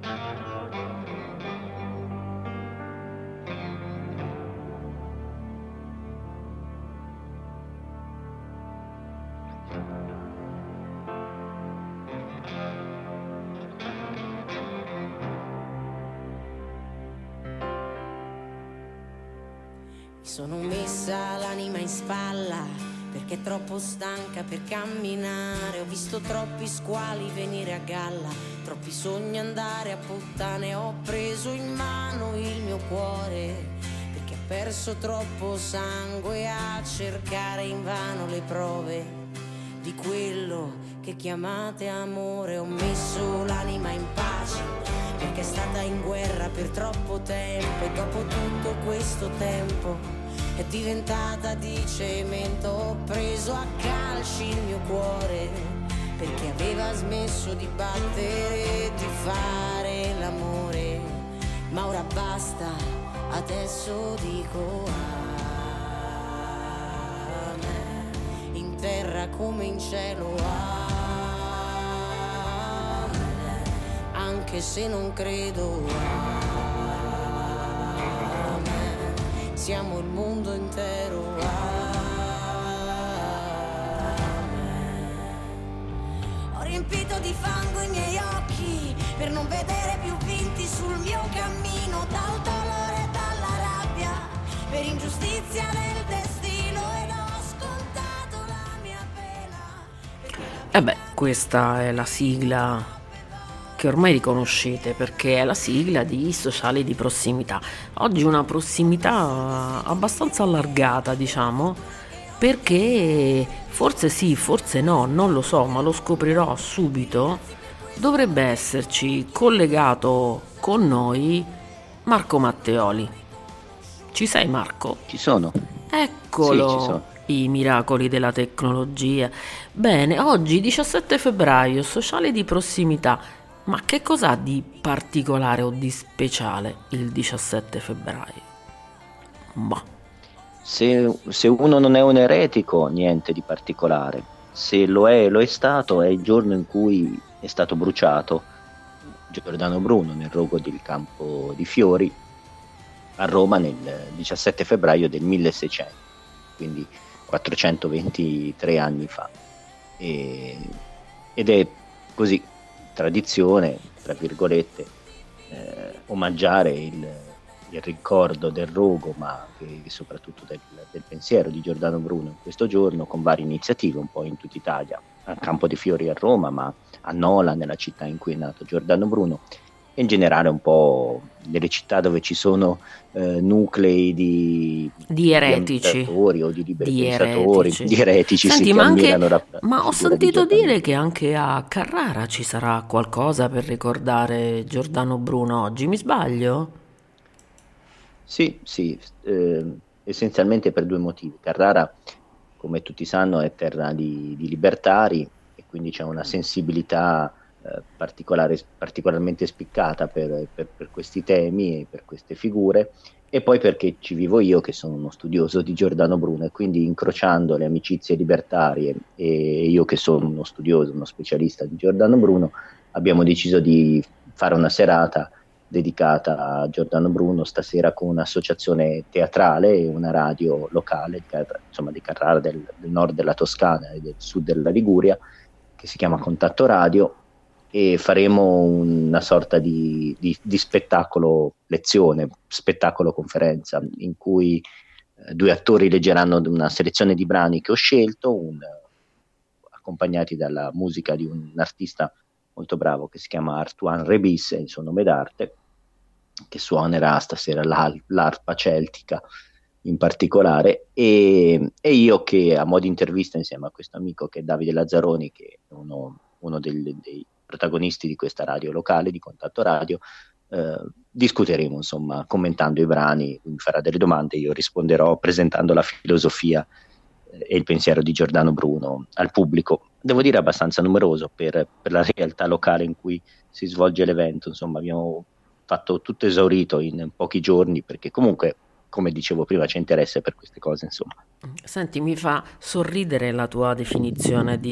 Mi sono messa l'anima in spalla perché troppo stanca per camminare. Ho visto troppi squali venire a galla, troppi sogni andare a puttane. Ho preso in mano il mio cuore perché ho perso troppo sangue a cercare invano le prove di quello che chiamate amore. Ho messo l'anima in pace perché è stata in guerra per troppo tempo, e dopo tutto questo tempo è diventata di cemento. Ho preso a calci il mio cuore perché aveva smesso di battere e di fare l'amore. Ma ora basta, adesso dico amen. In terra come in cielo amen. Anche se non credo amen. Siamo il mondo intero amen. Ho riempito di fango i miei occhi per non vedere più vinti sul mio cammino, dal dolore e dalla rabbia, per ingiustizia del destino, ed ho scontato la mia pena. E beh, questa è la sigla che ormai riconoscete, perché è la sigla di Sociali di Prossimità. Oggi una prossimità abbastanza allargata, diciamo, perché forse sì, forse no, non lo so, ma lo scoprirò subito. Dovrebbe esserci collegato con noi Marco Matteoli. Ci sei, Marco? Ci sono. Eccolo. Sì, ci sono. I miracoli della tecnologia. Bene, oggi 17 febbraio, Sociale di Prossimità. Ma che cos'ha di particolare o di speciale il 17 febbraio? Ma Se uno non è un eretico, niente di particolare. Se lo è stato, è il giorno in cui è stato bruciato Giordano Bruno nel rogo del Campo di Fiori a Roma nel 17 febbraio del 1600, quindi 423 anni fa. Ed è così tradizione, tra virgolette, omaggiare il ricordo del rogo, ma soprattutto del pensiero di Giordano Bruno in questo giorno, con varie iniziative un po' in tutta Italia, a Campo dei Fiori a Roma, ma a Nola, nella città in cui è nato Giordano Bruno, e in generale un po' nelle città dove ci sono nuclei di eretici o di liberi pensatori, di eretici. Senti, sì, ma, ma ho sentito dire che anche a Carrara ci sarà qualcosa per ricordare Giordano Bruno oggi, mi sbaglio? Sì, essenzialmente per due motivi. Carrara, come tutti sanno, è terra di libertari, e quindi c'è una sensibilità particolarmente spiccata per questi temi e per queste figure, e poi perché ci vivo io, che sono uno studioso di Giordano Bruno, e quindi incrociando le amicizie libertarie e io che sono uno studioso, uno specialista di Giordano Bruno, abbiamo deciso di fare una serata dedicata a Giordano Bruno stasera, con un'associazione teatrale e una radio locale, insomma di Carrara, del nord della Toscana e del sud della Liguria, che si chiama Contatto Radio, e faremo una sorta di spettacolo lezione, spettacolo conferenza, in cui due attori leggeranno una selezione di brani che ho scelto, accompagnati dalla musica di un artista molto bravo che si chiama Artuan Rebis, è il suo nome d'arte, che suonerà stasera l'arpa celtica in particolare, e io, che a mo' di intervista insieme a questo amico che è Davide Lazzaroni, che è uno dei protagonisti di questa radio locale, di Contatto Radio, discuteremo, insomma, commentando i brani. Lui mi farà delle domande, io risponderò presentando la filosofia e il pensiero di Giordano Bruno al pubblico. Devo dire abbastanza numeroso per la realtà locale in cui si svolge l'evento. Insomma, abbiamo fatto tutto esaurito in pochi giorni, perché comunque, come dicevo prima, c'è interesse per queste cose, insomma. Senti, mi fa sorridere la tua definizione di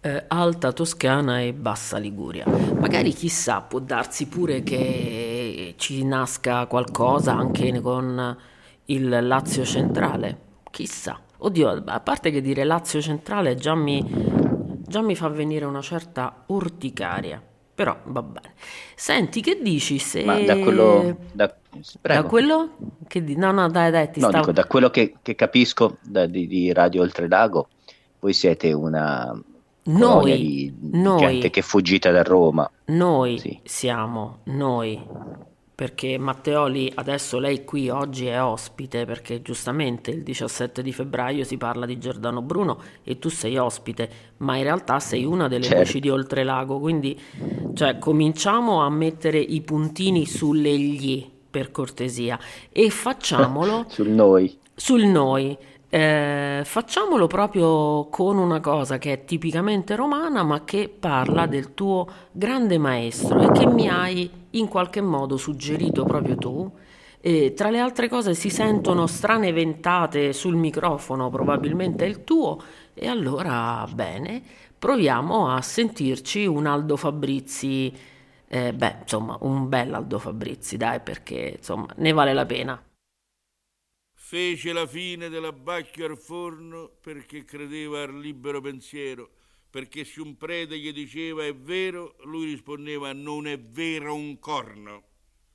Alta Toscana e Bassa Liguria. Magari chissà, può darsi pure che ci nasca qualcosa anche con il Lazio centrale. Chissà. Oddio, a parte che dire Lazio centrale già mi fa venire una certa urticaria. Però va bene. Senti, che dici Ma da quello, se... Da prego. quello? No, no, dai, ti No, stavo... dico, da quello che capisco di Radio Oltrelago, voi siete una colonia Noi, di gente noi che è fuggita da Roma. Noi Sì, siamo noi, perché Matteoli adesso lei qui oggi è ospite, perché giustamente il 17 di febbraio si parla di Giordano Bruno e tu sei ospite, ma in realtà sei una delle voci di certo. Oltrelago, quindi cioè, cominciamo a mettere i puntini sulle gli, per cortesia, e facciamolo Sul noi. sul noi. Facciamolo proprio con una cosa che è tipicamente romana, ma che parla del tuo grande maestro e che mi hai in qualche modo suggerito proprio tu. E tra le altre cose si sentono strane ventate sul microfono, probabilmente è il tuo, e allora bene, proviamo a sentirci un Aldo Fabrizi, beh, insomma, un bel Aldo Fabrizi, dai, perché insomma ne vale la pena. Fece la fine dell'abbacchio al forno perché credeva al libero pensiero, perché se un prete gli diceva è vero, lui rispondeva non è vero un corno.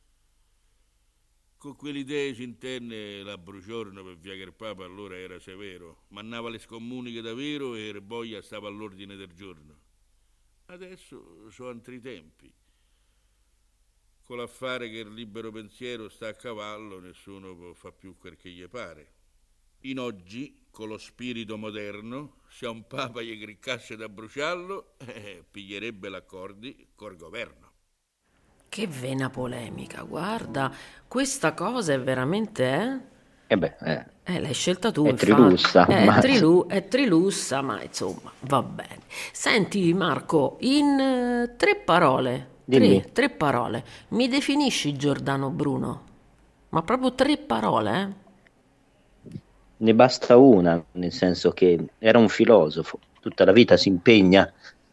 Con quelle idee si intenne la bruciorno per via che il Papa allora era severo, mannava le scomuniche davvero e il boia stava all'ordine del giorno. Adesso sono altri tempi. Con l'affare che il libero pensiero sta a cavallo, nessuno può fa più quel che gli pare. In oggi, con lo spirito moderno, se a un papa gli criccasse da bruciarlo, piglierebbe l'accordi col governo. Che vena polemica, guarda, questa cosa è veramente, E beh, l'hai scelta tu, è infatti, Trilussa, ma è trilussa, ma insomma, va bene. Senti Marco, in tre parole, dimmi. tre parole, mi definisci Giordano Bruno? Ma proprio tre parole, eh? Ne basta una, nel senso che era un filosofo, tutta la vita si impegna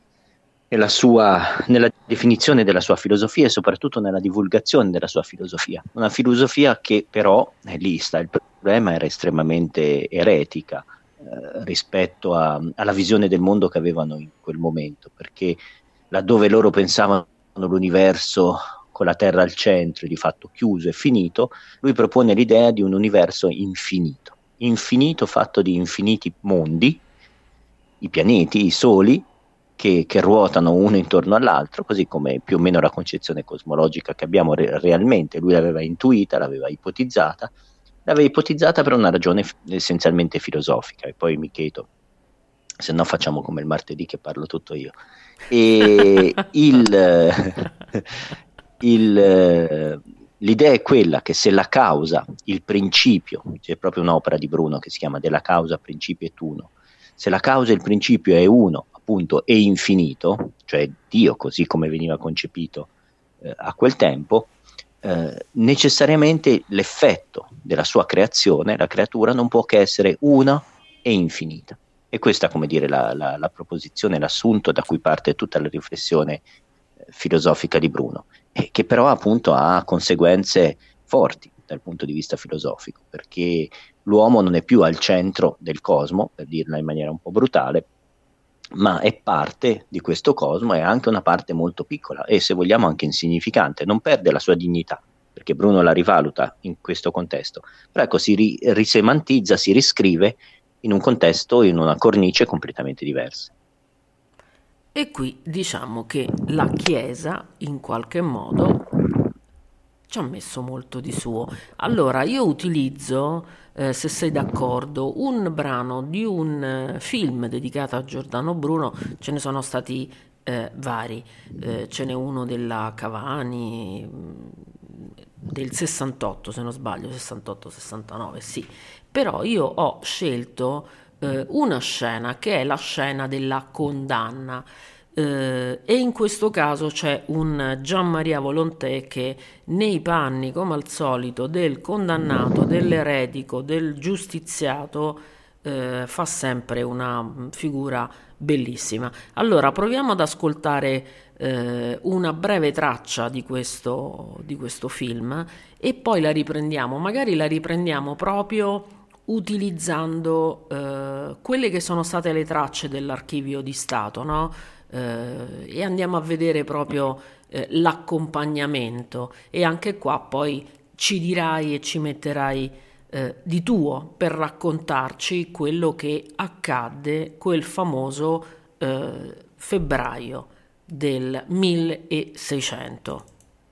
nella definizione della sua filosofia e soprattutto nella divulgazione della sua filosofia. Una filosofia che però, è lì sta il problema, era estremamente eretica rispetto alla visione del mondo che avevano in quel momento, perché laddove loro pensavano l'universo con la Terra al centro, di fatto chiuso e finito, lui propone l'idea di un universo infinito, infinito fatto di infiniti mondi, i pianeti, i soli, che ruotano uno intorno all'altro, così come più o meno la concezione cosmologica che abbiamo realmente. Lui l'aveva intuita, l'aveva ipotizzata per una ragione essenzialmente filosofica, e poi mi chiedo, se no facciamo come il martedì che parlo tutto io. E l'idea è quella che se la causa, il principio, c'è proprio un'opera di Bruno che si chiama Della causa, principio et uno, se la causa e il principio è uno, appunto, e infinito, cioè Dio così come veniva concepito a quel tempo, necessariamente l'effetto della sua creazione, la creatura, non può che essere una e infinita. E questa, come dire, la proposizione, l'assunto da cui parte tutta la riflessione filosofica di Bruno, e che però appunto ha conseguenze forti dal punto di vista filosofico, perché l'uomo non è più al centro del cosmo, per dirla in maniera un po' brutale, ma è parte di questo cosmo, è anche una parte molto piccola e, se vogliamo, anche insignificante, non perde la sua dignità, perché Bruno la rivaluta in questo contesto, però ecco, si risemantizza, si riscrive in un contesto, in una cornice completamente diversa. E qui diciamo che la Chiesa in qualche modo ci ha messo molto di suo. Allora io utilizzo, se sei d'accordo, un brano di un film dedicato a Giordano Bruno. Ce ne sono stati vari. Ce n'è uno della Cavani, del 68 se non sbaglio, 68-69, sì. Però io ho scelto una scena che è la scena della condanna. E in questo caso c'è un Gian Maria Volonté che, nei panni come al solito del condannato, dell'eretico, del giustiziato, fa sempre una figura bellissima. Allora, proviamo ad ascoltare una breve traccia di questo film e poi la riprendiamo. Magari la riprendiamo proprio utilizzando quelle che sono state le tracce dell'Archivio di Stato, no? E andiamo a vedere proprio l'accompagnamento e anche qua poi ci dirai e ci metterai di tuo per raccontarci quello che accadde quel famoso febbraio del 1600.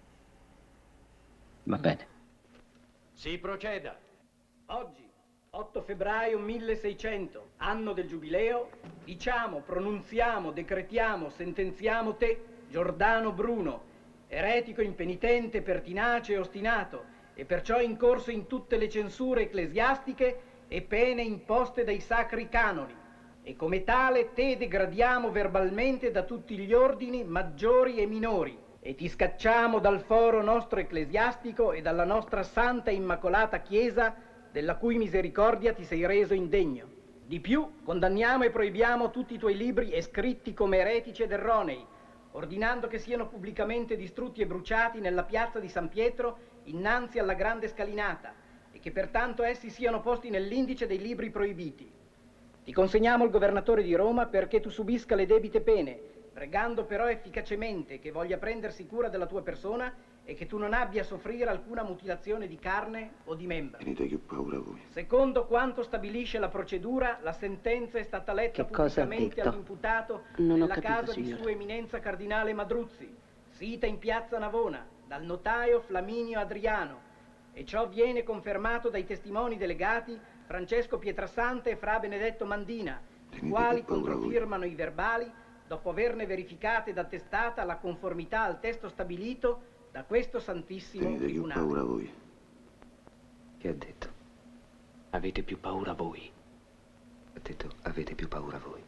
Va bene. Si proceda. Oggi, 8 febbraio 1600, anno del giubileo, diciamo, pronunziamo, decretiamo, sentenziamo te, Giordano Bruno, eretico impenitente, pertinace e ostinato, e perciò incorso in tutte le censure ecclesiastiche e pene imposte dai sacri canoni, e come tale te degradiamo verbalmente da tutti gli ordini maggiori e minori, e ti scacciamo dal foro nostro ecclesiastico e dalla nostra santa e immacolata Chiesa, della cui misericordia ti sei reso indegno. Di più, condanniamo e proibiamo tutti i tuoi libri e scritti come eretici ed erronei, ordinando che siano pubblicamente distrutti e bruciati nella piazza di San Pietro innanzi alla grande scalinata, e che pertanto essi siano posti nell'indice dei libri proibiti. Ti consegniamo il governatore di Roma perché tu subisca le debite pene, pregando però efficacemente che voglia prendersi cura della tua persona e che tu non abbia a soffrire alcuna mutilazione di carne o di membra. Tenete che paura voi. Secondo quanto stabilisce la procedura, la sentenza è stata letta pubblicamente all'imputato nella casa di Sua Eminenza Cardinale Madruzzi, sita in piazza Navona, dal notaio Flaminio Adriano, e ciò viene confermato dai testimoni delegati Francesco Pietrasanta e Fra Benedetto Mandina, i quali controfirmano i verbali dopo averne verificata ed attestata la conformità al testo stabilito da questo Santissimo Tenete Tribunale. più paura voi. Che ha detto? Avete più paura voi. Ha detto avete più paura voi.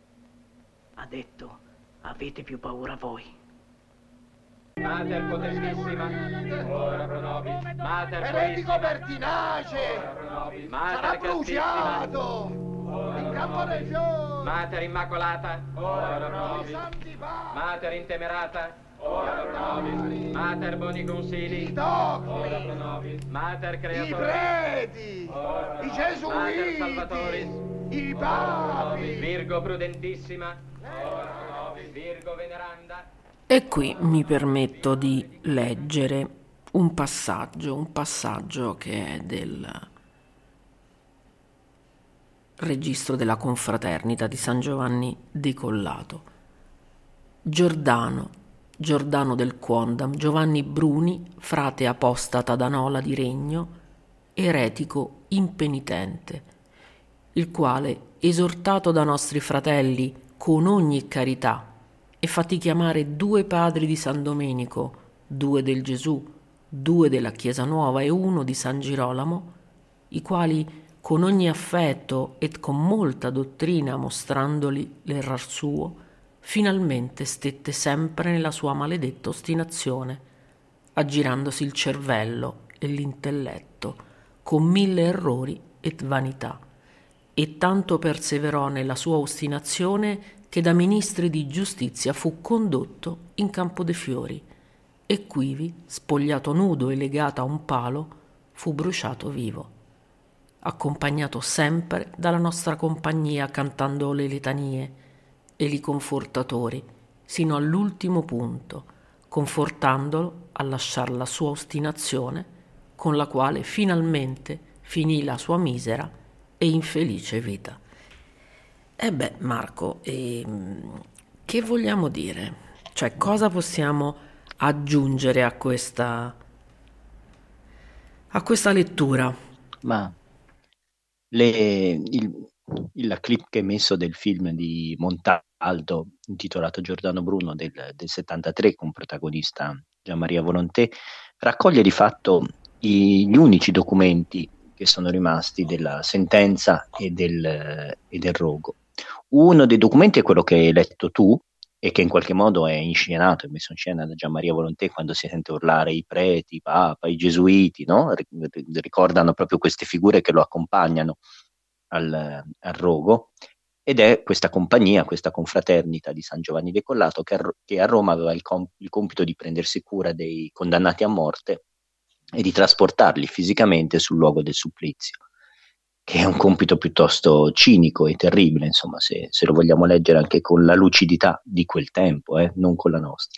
Ha detto avete più paura voi. Mater potentissima, ora pro nobis. Mater eretico pertinace, sarà bruciato in campo dei fiori. Mater immacolata, ora pro nobis. Mater intemerata, ora pro nobis. Mater boni consili, I dogmi, ora pro nobis. Mater i creatori, preti, i Mater gesuiti, salvatoris, i papi. Virgo prudentissima, ora pro nobis. Virgo veneranda. E qui mi permetto di leggere un passaggio che è del registro della confraternita di San Giovanni di Collato. Giordano del Quondam, Giovanni Bruni, frate apostata da Nola di Regno, eretico impenitente, il quale, esortato da nostri fratelli con ogni carità, e fatti chiamare 2 padri di San Domenico, 2 del Gesù, 2 della Chiesa Nuova e 1 di San Girolamo, i quali con ogni affetto e con molta dottrina mostrandoli l'errar suo, finalmente stette sempre nella sua maledetta ostinazione, aggirandosi il cervello e l'intelletto con 1000 errori e vanità, e tanto perseverò nella sua ostinazione che da ministri di giustizia fu condotto in Campo de' Fiori, e quivi, spogliato nudo e legato a un palo, fu bruciato vivo, accompagnato sempre dalla nostra compagnia cantando le litanie e li confortatori, sino all'ultimo punto, confortandolo a lasciar la sua ostinazione, con la quale finalmente finì la sua misera e infelice vita. E beh, Marco, che vogliamo dire? Cioè, cosa possiamo aggiungere a questa lettura? Ma la clip che hai messo del film di Montaldo intitolato Giordano Bruno del 73 con protagonista Gianmaria Volonté raccoglie di fatto gli unici documenti che sono rimasti della sentenza e del rogo. Uno dei documenti è quello che hai letto tu e che in qualche modo è inscenato, è messo in scena da Gianmaria Volonté quando si sente urlare i preti, i papa, i gesuiti, no? Ricordano proprio queste figure che lo accompagnano al rogo, ed è questa compagnia, questa confraternita di San Giovanni Decollato che a Roma aveva il compito di prendersi cura dei condannati a morte e di trasportarli fisicamente sul luogo del supplizio, che è un compito piuttosto cinico e terribile, insomma, se lo vogliamo leggere anche con la lucidità di quel tempo, non con la nostra.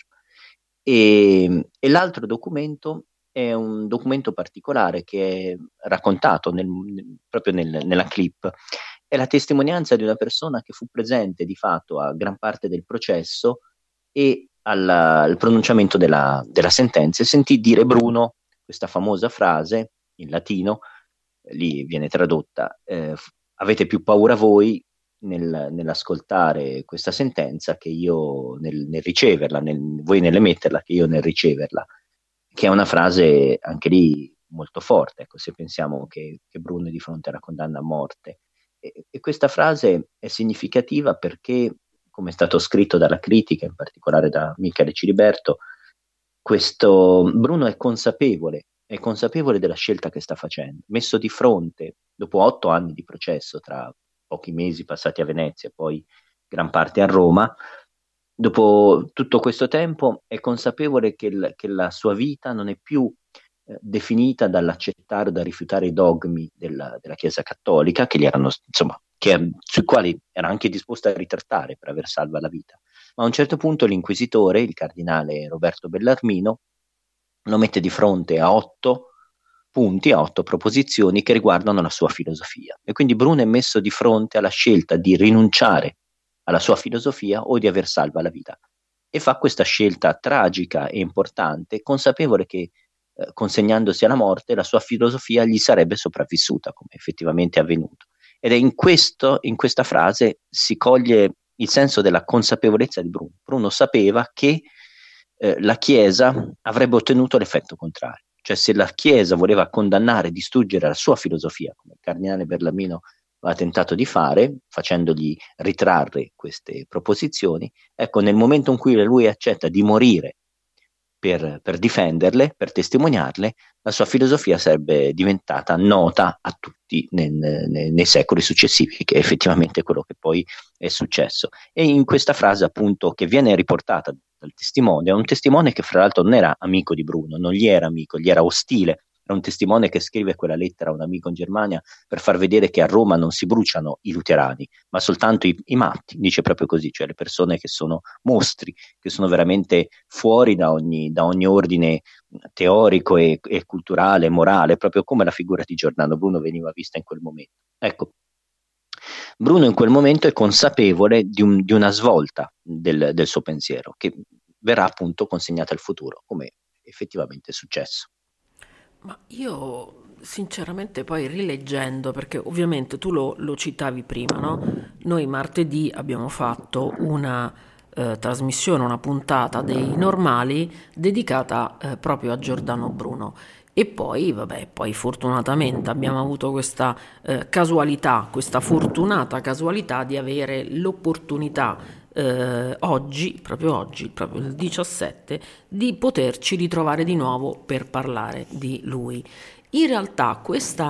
E l'altro documento è un documento particolare che è raccontato proprio nella clip. È la testimonianza di una persona che fu presente di fatto a gran parte del processo e al pronunciamento della sentenza, e sentì dire Bruno questa famosa frase in latino, lì viene tradotta, avete più paura voi nell'ascoltare questa sentenza che io nel riceverla, voi nell'emetterla che io nel riceverla, che è una frase anche lì molto forte, ecco, se pensiamo che Bruno è di fronte alla condanna a morte. E questa frase è significativa perché, come è stato scritto dalla critica, in particolare da Michele Ciliberto, questo Bruno è consapevole della scelta che sta facendo, messo di fronte, dopo 8 anni di processo, tra pochi mesi passati a Venezia e poi gran parte a Roma, dopo tutto questo tempo è consapevole che la sua vita non è più definita dall'accettare o da rifiutare i dogmi della Chiesa Cattolica, che gli erano, insomma, sui quali era anche disposto a ritrattare per aver salva la vita. Ma a un certo punto l'inquisitore, il cardinale Roberto Bellarmino, lo mette di fronte a 8 punti, a 8 proposizioni che riguardano la sua filosofia. E quindi Bruno è messo di fronte alla scelta di rinunciare alla sua filosofia o di aver salva la vita. E fa questa scelta tragica e importante, consapevole che consegnandosi alla morte la sua filosofia gli sarebbe sopravvissuta, come effettivamente è avvenuto. Ed è in questa frase si coglie il senso della consapevolezza di Bruno. Bruno sapeva che la Chiesa avrebbe ottenuto l'effetto contrario, cioè se la Chiesa voleva condannare e distruggere la sua filosofia, come il cardinale Bellarmino aveva tentato di fare, facendogli ritrarre queste proposizioni, ecco, nel momento in cui lui accetta di morire per difenderle, per testimoniarle, la sua filosofia sarebbe diventata nota a tutti nei secoli successivi, che è effettivamente quello che poi è successo. E in questa frase, appunto, che viene riportata dal testimone, è un testimone che fra l'altro non era amico di Bruno, non gli era amico, gli era ostile. Era un testimone che scrive quella lettera a un amico in Germania per far vedere che a Roma non si bruciano i luterani, ma soltanto i matti, dice proprio così, cioè le persone che sono mostri, che sono veramente fuori da ogni ordine teorico e culturale, morale, proprio come la figura di Giordano Bruno veniva vista in quel momento. Ecco, Bruno in quel momento è consapevole di una svolta del suo pensiero, che verrà appunto consegnata al futuro, come effettivamente è successo. Ma io sinceramente poi rileggendo, perché ovviamente tu lo citavi prima, no? Noi martedì abbiamo fatto una trasmissione, una puntata dei normali dedicata proprio a Giordano Bruno. E poi, poi fortunatamente abbiamo avuto questa casualità, questa fortunata casualità di avere l'opportunità oggi, proprio il 17, di poterci ritrovare di nuovo per parlare di lui. In realtà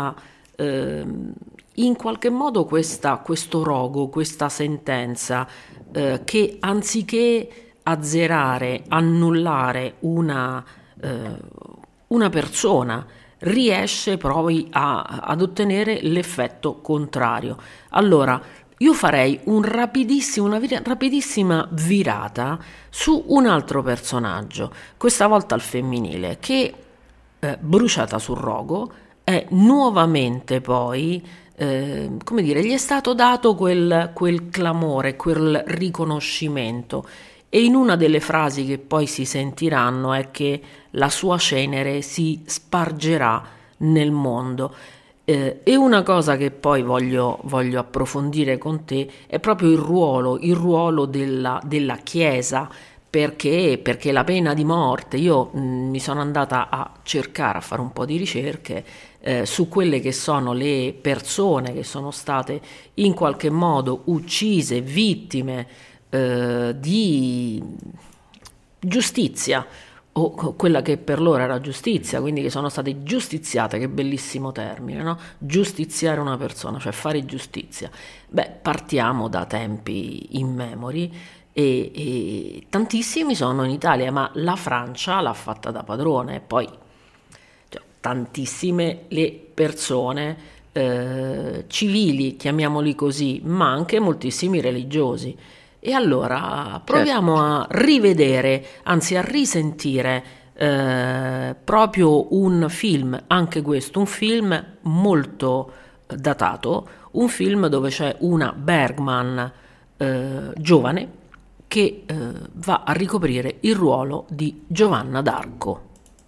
in qualche modo questo rogo, questa sentenza che anziché azzerare, annullare una persona, riesce poi ad ottenere l'effetto contrario. Allora, io farei una rapidissima virata su un altro personaggio, questa volta al femminile, che bruciata sul rogo è nuovamente poi, come dire, gli è stato dato quel clamore, quel riconoscimento. E in una delle frasi che poi si sentiranno è che la sua cenere si spargerà nel mondo. E una cosa che poi voglio approfondire con te è proprio il ruolo della Chiesa, perché la pena di morte, io mi sono andata a cercare, a fare un po' di ricerche su quelle che sono le persone che sono state in qualche modo uccise, vittime di giustizia o quella che per loro era giustizia, quindi che sono state giustiziate, che bellissimo termine, no? Giustiziare una persona, cioè fare giustizia. Beh, partiamo da tempi immemori e tantissimi sono in Italia, ma la Francia l'ha fatta da padrone, poi cioè, tantissime le persone civili, chiamiamoli così, ma anche moltissimi religiosi. E allora proviamo a rivedere, anzi a risentire proprio un film, anche questo, un film molto datato, un film dove c'è una Bergman giovane che va a ricoprire il ruolo di Giovanna d'Arco.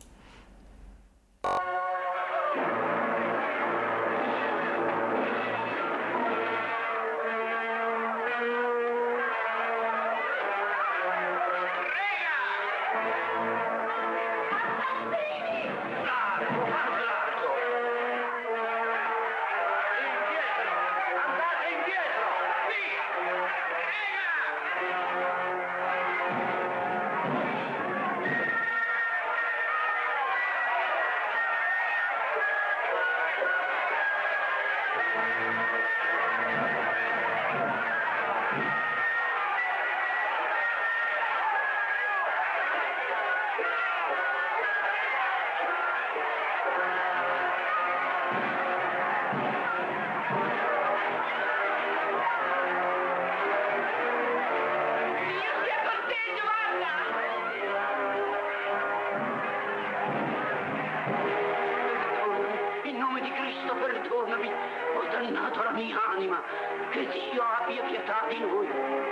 In nome di Cristo perdonami, ho dannato la mia anima, che Dio abbia pietà di noi.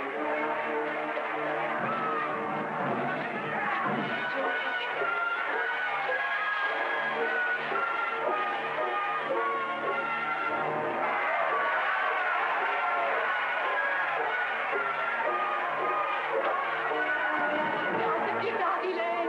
Pietà di lei.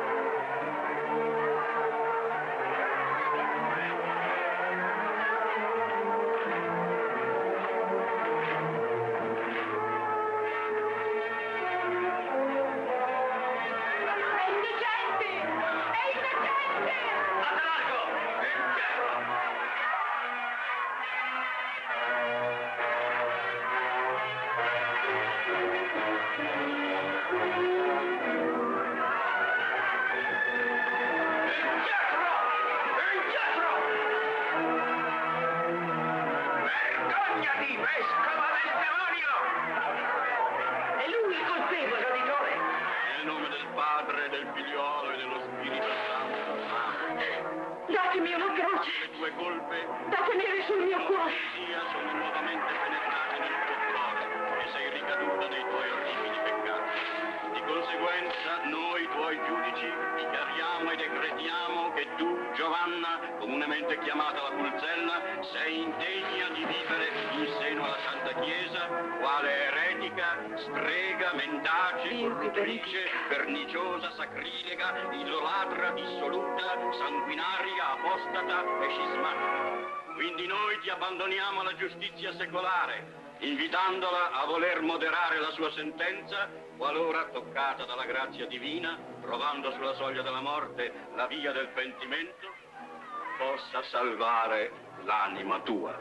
È lui il colpevole, traditore! Nel nome del Padre, del Figliolo e dello Spirito Santo. Datemi una croce! Le tue colpe Da tenere sul mio cuore! sono nuovamente penetrate nel tuo cuore e sei ricaduta nei tuoi orribili peccati. Di conseguenza, noi, tuoi giudici, dichiariamo e decretiamo che tu, Giovanna, comunemente chiamata la Pulzella, sei indegna di vivere in seno alla Santa Chiesa, quale eretica, strega, mendace, corruttrice, perniciosa, sacrilega, idolatra, dissoluta, sanguinaria, apostata e scismatica. Quindi noi ti abbandoniamo alla giustizia secolare, invitandola a voler moderare la sua sentenza, qualora, toccata dalla grazia divina, trovando sulla soglia della morte la via del pentimento, possa salvare l'anima tua.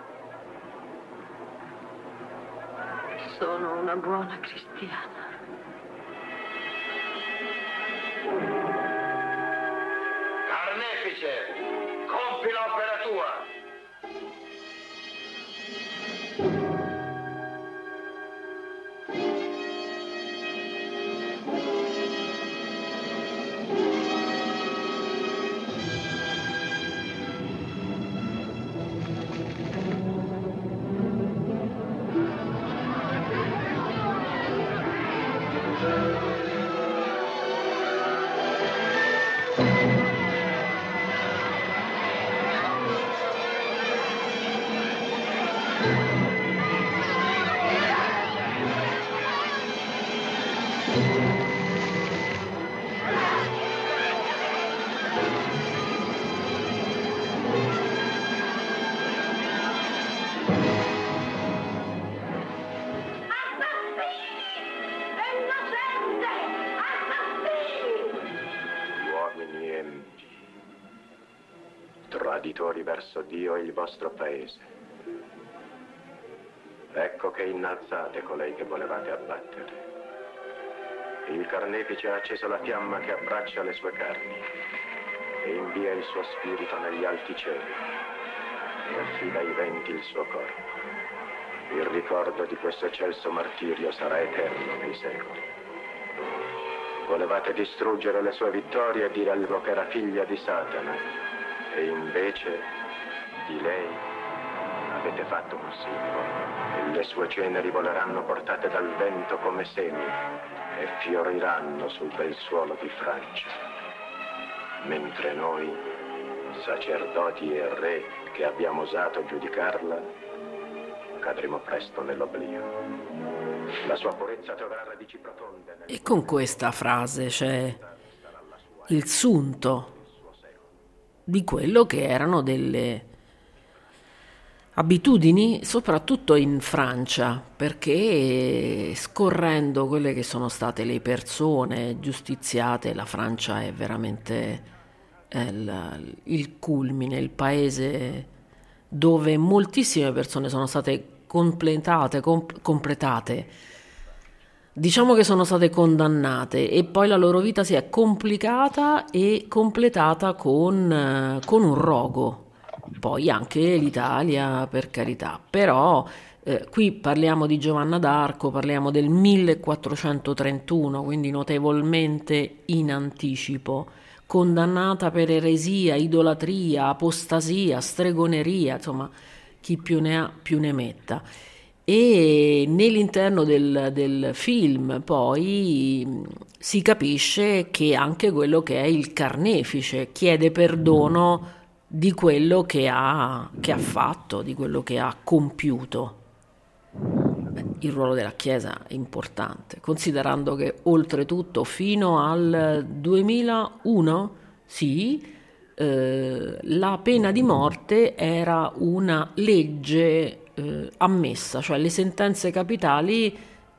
Sono una buona cristiana. Carnefice, compi l'opera tua. Tradimenti, traditori verso Dio e il vostro paese. Ecco che innalzate colei che volevate abbattere. Il carnefice ha acceso la fiamma che abbraccia le sue carni e invia il suo spirito negli alti cieli e affida ai venti il suo corpo. Il ricordo di questo eccelso martirio sarà eterno nei secoli. Volevate distruggere le sue vittorie e dirello che era figlia di Satana, e invece di lei avete fatto un simbolo, e le sue ceneri voleranno portate dal vento come semi e fioriranno sul bel suolo di Francia. Mentre noi, sacerdoti e re che abbiamo osato giudicarla, cadremo presto nell'oblio. La sua purezza troverà radici profonde. E con questa frase c'è il sunto di quello che erano delle abitudini, soprattutto in Francia, perché scorrendo quelle che sono state le persone giustiziate, la Francia è veramente il culmine, il paese dove moltissime persone sono state completate, diciamo che sono state condannate, e poi la loro vita si è complicata e completata con un rogo. Poi anche l'Italia, per carità, però qui parliamo di Giovanna d'Arco, parliamo del 1431, quindi notevolmente in anticipo, condannata per eresia, idolatria, apostasia, stregoneria, insomma, chi più ne ha più ne metta. E nell'interno del film poi si capisce che anche quello che è il carnefice chiede perdono di quello che ha fatto, di quello che ha compiuto. Il ruolo della Chiesa è importante, considerando che oltretutto fino al 2001, sì, la pena di morte era una legge ammessa, cioè le sentenze capitali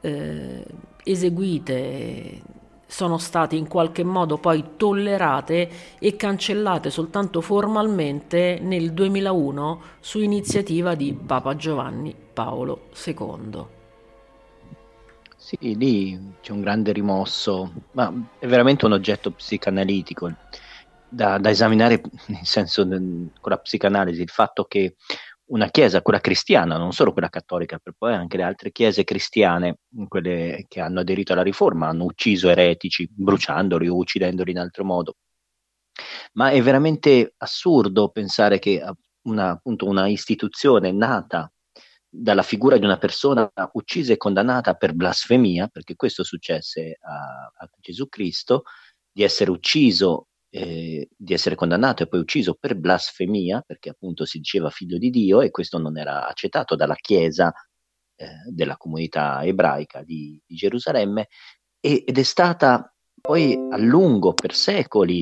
eseguite sono state in qualche modo poi tollerate e cancellate soltanto formalmente nel 2001 su iniziativa di Papa Giovanni Paolo II. Sì, lì c'è un grande rimosso, ma è veramente un oggetto psicanalitico da esaminare, nel senso, con la psicanalisi, il fatto che una chiesa, quella cristiana, non solo quella cattolica, per poi anche le altre chiese cristiane, quelle che hanno aderito alla riforma, hanno ucciso eretici, bruciandoli o uccidendoli in altro modo. Ma è veramente assurdo pensare che appunto una istituzione nata dalla figura di una persona uccisa e condannata per blasfemia, perché questo successe a Gesù Cristo, di essere ucciso, di essere condannato e poi ucciso per blasfemia, perché appunto si diceva figlio di Dio, e questo non era accettato dalla Chiesa della comunità ebraica di Gerusalemme, ed è stata poi a lungo, per secoli,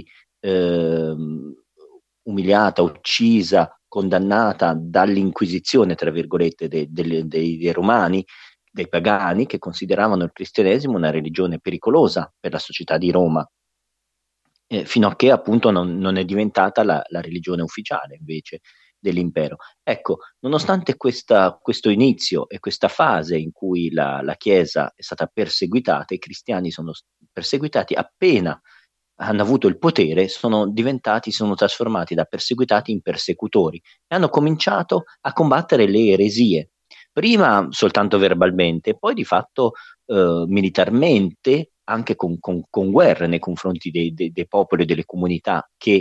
umiliata, uccisa, condannata dall'Inquisizione, tra virgolette, dei romani, dei pagani, che consideravano il cristianesimo una religione pericolosa per la società di Roma, fino a che appunto non è diventata la religione ufficiale invece dell'impero. Ecco, nonostante questo inizio e questa fase in cui la Chiesa è stata perseguitata, i cristiani sono perseguitati, appena hanno avuto il potere, sono trasformati da perseguitati in persecutori e hanno cominciato a combattere le eresie, prima soltanto verbalmente, poi di fatto militarmente, anche con guerre nei confronti dei popoli e delle comunità che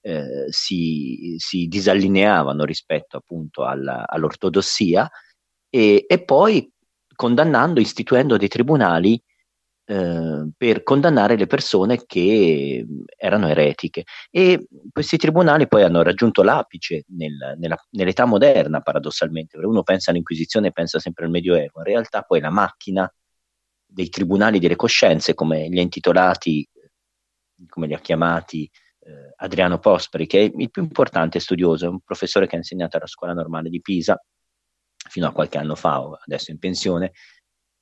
si disallineavano rispetto appunto all'ortodossia, e poi istituendo dei tribunali per condannare le persone che erano eretiche. E questi tribunali poi hanno raggiunto l'apice nell'età moderna, paradossalmente, perché uno pensa all'Inquisizione e pensa sempre al Medioevo. In realtà poi la macchina dei tribunali delle coscienze, come li ha intitolati, come li ha chiamati Adriano Posperi, che è il più importante studioso, è un professore che ha insegnato alla Scuola Normale di Pisa fino a qualche anno fa, adesso in pensione,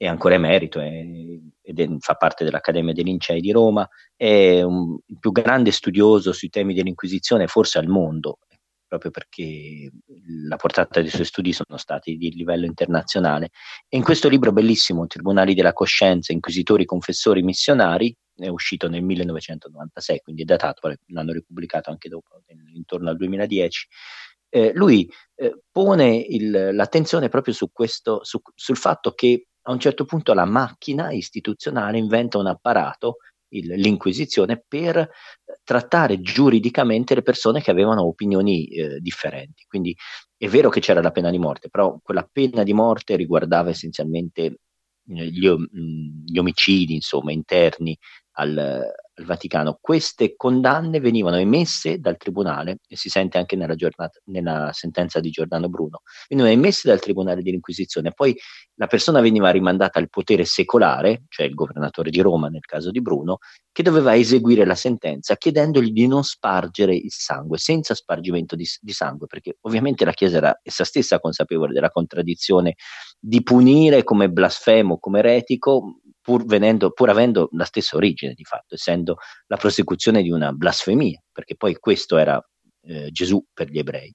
è ancora emerito fa parte dell'Accademia dei Lincei di Roma, è il più grande studioso sui temi dell'Inquisizione forse al mondo, proprio perché la portata dei suoi studi sono stati di livello internazionale. E in questo libro bellissimo, Tribunali della Coscienza, Inquisitori, Confessori, Missionari, è uscito nel 1996, quindi è datato, l'hanno ripubblicato anche dopo, intorno al 2010. Lui pone l'attenzione proprio su questo, sul fatto che a un certo punto la macchina istituzionale inventa un apparato, l'Inquisizione, per trattare giuridicamente le persone che avevano opinioni differenti. Quindi è vero che c'era la pena di morte, però quella pena di morte riguardava essenzialmente gli omicidi, insomma, interni al Vaticano. Queste condanne venivano emesse dal tribunale, e si sente anche nella sentenza di Giordano Bruno, venivano emesse dal tribunale dell'Inquisizione, poi la persona veniva rimandata al potere secolare, cioè il governatore di Roma nel caso di Bruno, che doveva eseguire la sentenza chiedendogli di non spargere il sangue, senza spargimento di sangue, perché ovviamente la Chiesa era essa stessa consapevole della contraddizione di punire come blasfemo, come eretico, pur avendo la stessa origine di fatto, essendo la prosecuzione di una blasfemia, perché poi questo era Gesù per gli ebrei.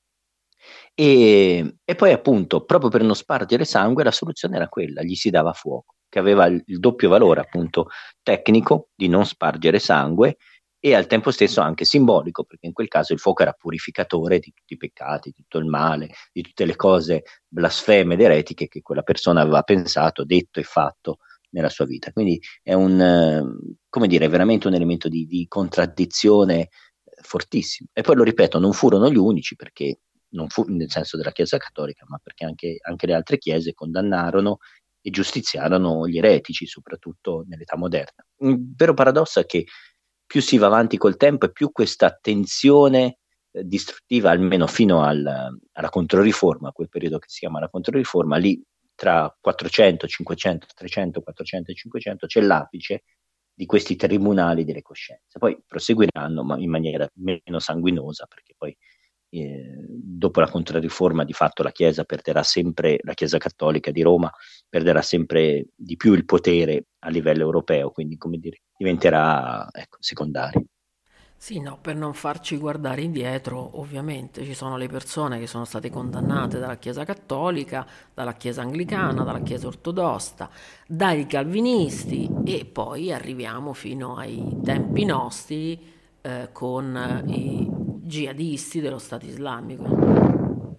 E poi appunto, proprio per non spargere sangue, la soluzione era quella, gli si dava fuoco, che aveva il doppio valore appunto tecnico di non spargere sangue e al tempo stesso anche simbolico, perché in quel caso il fuoco era purificatore di tutti i peccati, di tutto il male, di tutte le cose blasfeme ed eretiche che quella persona aveva pensato, detto e fatto nella sua vita. Quindi è veramente un elemento di contraddizione fortissimo. E poi lo ripeto, non furono gli unici, perché non fu nel senso della Chiesa cattolica, ma perché anche le altre chiese condannarono e giustiziarono gli eretici, soprattutto nell'età moderna. Il vero paradosso è che più si va avanti col tempo e più questa tensione distruttiva, almeno fino alla Controriforma, quel periodo che si chiama la Controriforma, lì tra 400, 500, 300, 400 e 500 c'è l'apice di questi tribunali delle coscienze. Poi proseguiranno, ma in maniera meno sanguinosa, perché poi dopo la Controriforma di fatto la Chiesa cattolica di Roma perderà sempre di più il potere a livello europeo, quindi diventerà secondario. Sì, no, per non farci guardare indietro, ovviamente ci sono le persone che sono state condannate dalla Chiesa cattolica, dalla Chiesa anglicana, dalla Chiesa ortodossa, dai calvinisti, e poi arriviamo fino ai tempi nostri con i jihadisti dello Stato islamico.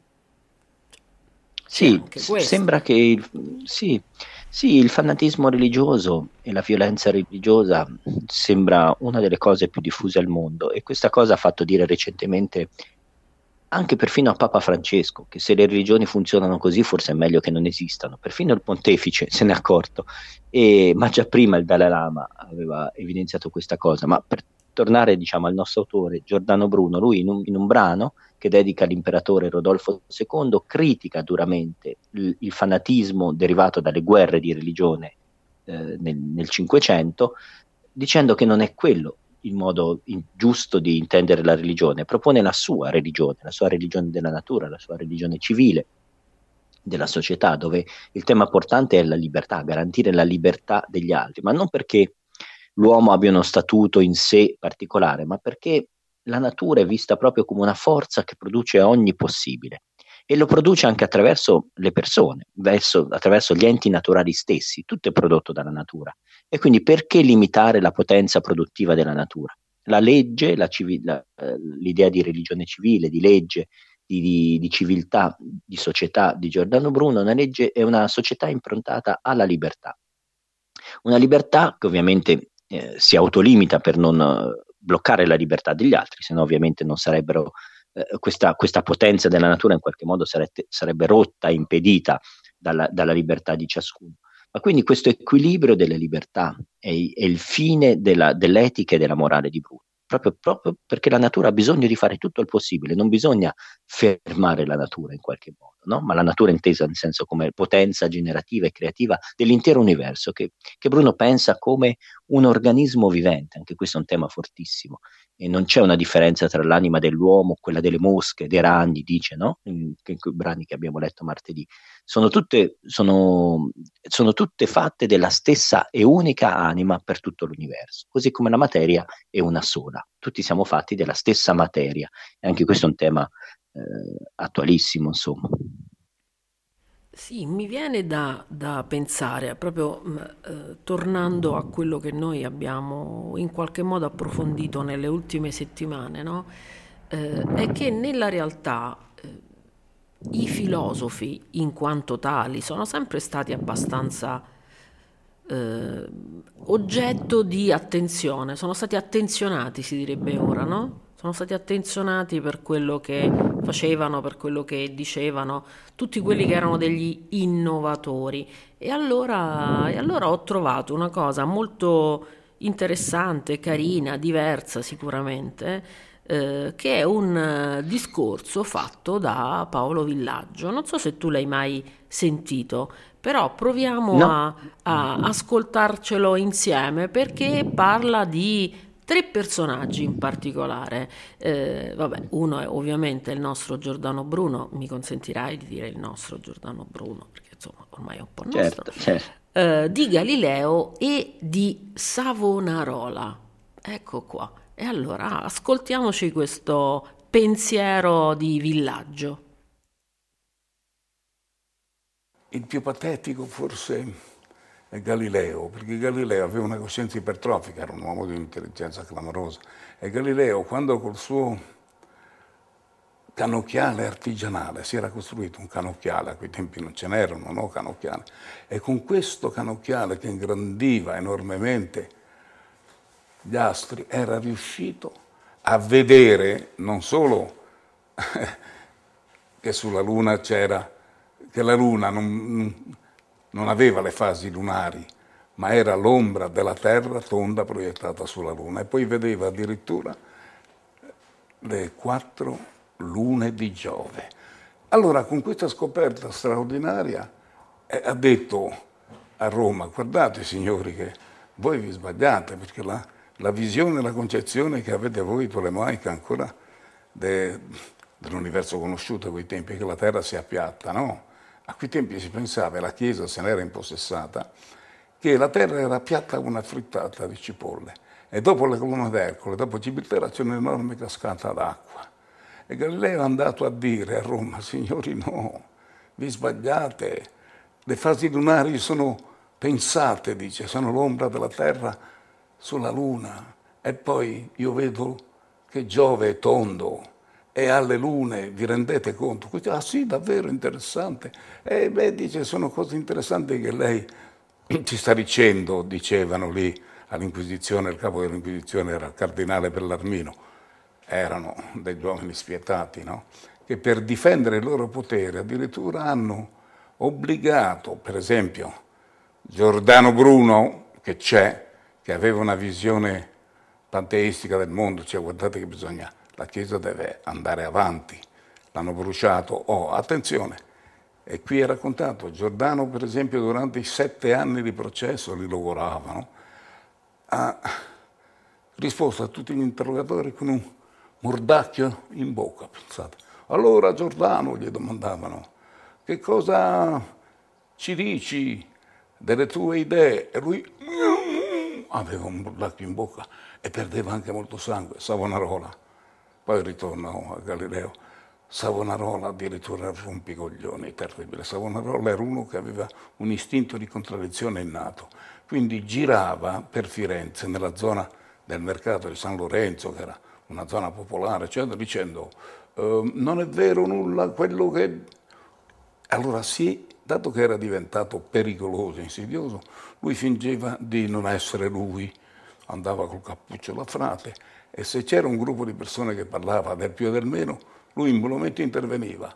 Sì, sembra che il fanatismo religioso e la violenza religiosa sembra una delle cose più diffuse al mondo, e questa cosa ha fatto dire recentemente anche perfino a Papa Francesco che se le religioni funzionano così forse è meglio che non esistano. Perfino il pontefice se n'è accorto, ma già prima il Dalai Lama aveva evidenziato questa cosa. Ma per tornare al nostro autore Giordano Bruno, lui in un brano che dedica all'imperatore Rodolfo II critica duramente il fanatismo derivato dalle guerre di religione nel Cinquecento, dicendo che non è quello il modo giusto di intendere la religione. Propone la sua religione della natura, la sua religione civile della società, dove il tema portante è la libertà, garantire la libertà degli altri, ma non perché l'uomo abbia uno statuto in sé particolare, ma perché la natura è vista proprio come una forza che produce ogni possibile, e lo produce anche attraverso le persone, attraverso gli enti naturali stessi. Tutto è prodotto dalla natura, e quindi perché limitare la potenza produttiva della natura? La legge, l'idea di religione civile, di legge, di civiltà, di società di Giordano Bruno, è una società improntata alla libertà. Una libertà che ovviamente si autolimita per non bloccare la libertà degli altri, se no ovviamente non sarebbero questa potenza della natura in qualche modo sarebbe rotta, impedita dalla libertà di ciascuno. Ma quindi questo equilibrio delle libertà è il fine dell'etica e della morale di Bruno, proprio perché la natura ha bisogno di fare tutto il possibile. Non bisogna fermare la natura in qualche modo, no? Ma la natura intesa nel senso come potenza generativa e creativa dell'intero universo, che Bruno pensa come un organismo vivente, anche questo è un tema fortissimo, e non c'è una differenza tra l'anima dell'uomo, quella delle mosche, dei ragni, dice, no? In quei brani che abbiamo letto martedì. Sono tutte fatte della stessa e unica anima per tutto l'universo, così come la materia è una sola. Tutti siamo fatti della stessa materia, e anche questo è un tema attualissimo, insomma. Sì, mi viene da pensare, proprio tornando a quello che noi abbiamo in qualche modo approfondito nelle ultime settimane, no? È che nella realtà i filosofi, in quanto tali, sono sempre stati abbastanza oggetto di attenzione, sono stati attenzionati, si direbbe ora, no? Sono stati attenzionati per quello che facevano, per quello che dicevano, tutti quelli che erano degli innovatori. E allora ho trovato una cosa molto interessante, carina, diversa sicuramente, che è un discorso fatto da Paolo Villaggio. Non so se tu l'hai mai sentito, però proviamo No. a ascoltarcelo insieme perché parla di tre personaggi in particolare. Vabbè, uno è ovviamente il nostro Giordano Bruno, mi consentirai di dire il nostro Giordano Bruno, perché insomma ormai è un po' nostro, Certo. di Galileo e di Savonarola. Ecco qua. E allora ascoltiamoci questo pensiero di Villaggio. Il più patetico forse è Galileo, perché Galileo aveva una coscienza ipertrofica, era un uomo di un'intelligenza clamorosa. E Galileo, quando col suo canocchiale artigianale si era costruito un canocchiale, a quei tempi non ce n'erano, no, canocchiali, e con questo canocchiale che ingrandiva enormemente gli astri, era riuscito a vedere non solo che sulla Luna c'era, che la Luna non aveva le fasi lunari, ma era l'ombra della Terra tonda proiettata sulla Luna, e poi vedeva addirittura le 4 lune di Giove. Allora, con questa scoperta straordinaria, ha detto a Roma: guardate signori che voi vi sbagliate, perché la visione e la concezione che avete voi tolemaica ancora dell'universo conosciuto a quei tempi, che la Terra sia piatta, no? A quei tempi si pensava, e la Chiesa se n'era impossessata, che la Terra era piatta come una frittata di cipolle, e dopo la colonna d'Ercole, dopo Gibilterra, c'è un'enorme cascata d'acqua. E Galileo è andato a dire a Roma: signori, no, vi sbagliate, le fasi lunari sono pensate, dice, sono l'ombra della Terra sulla Luna, e poi io vedo che Giove è tondo e alle lune, vi rendete conto? Ah sì, davvero interessante. E beh, dice, sono cose interessanti che lei ci sta dicendo, dicevano lì all'Inquisizione. Il capo dell'Inquisizione era il cardinale Bellarmino, erano degli uomini spietati, no? Che per difendere il loro potere addirittura hanno obbligato, per esempio, Giordano Bruno, che c'è, che aveva una visione panteistica del mondo, cioè guardate che la Chiesa deve andare avanti, l'hanno bruciato. Attenzione, e qui è raccontato, Giordano per esempio durante i 7 anni di processo li lavoravano, ha risposto a tutti gli interrogatori con un mordacchio in bocca, pensate. Allora Giordano, gli domandavano, che cosa ci dici delle tue idee? E lui aveva un mordacchio in bocca e perdeva anche molto sangue. Savonarola, poi ritorno a Galileo, Savonarola addirittura era rompicoglioni, terribile. Savonarola era uno che aveva un istinto di contraddizione innato, quindi girava per Firenze, nella zona del mercato di San Lorenzo, che era una zona popolare, eccetera, dicendo non è vero nulla quello che... Allora sì, dato che era diventato pericoloso, insidioso, lui fingeva di non essere lui, andava col cappuccio da frate, e se c'era un gruppo di persone che parlava del più e del meno, lui in un momento interveniva.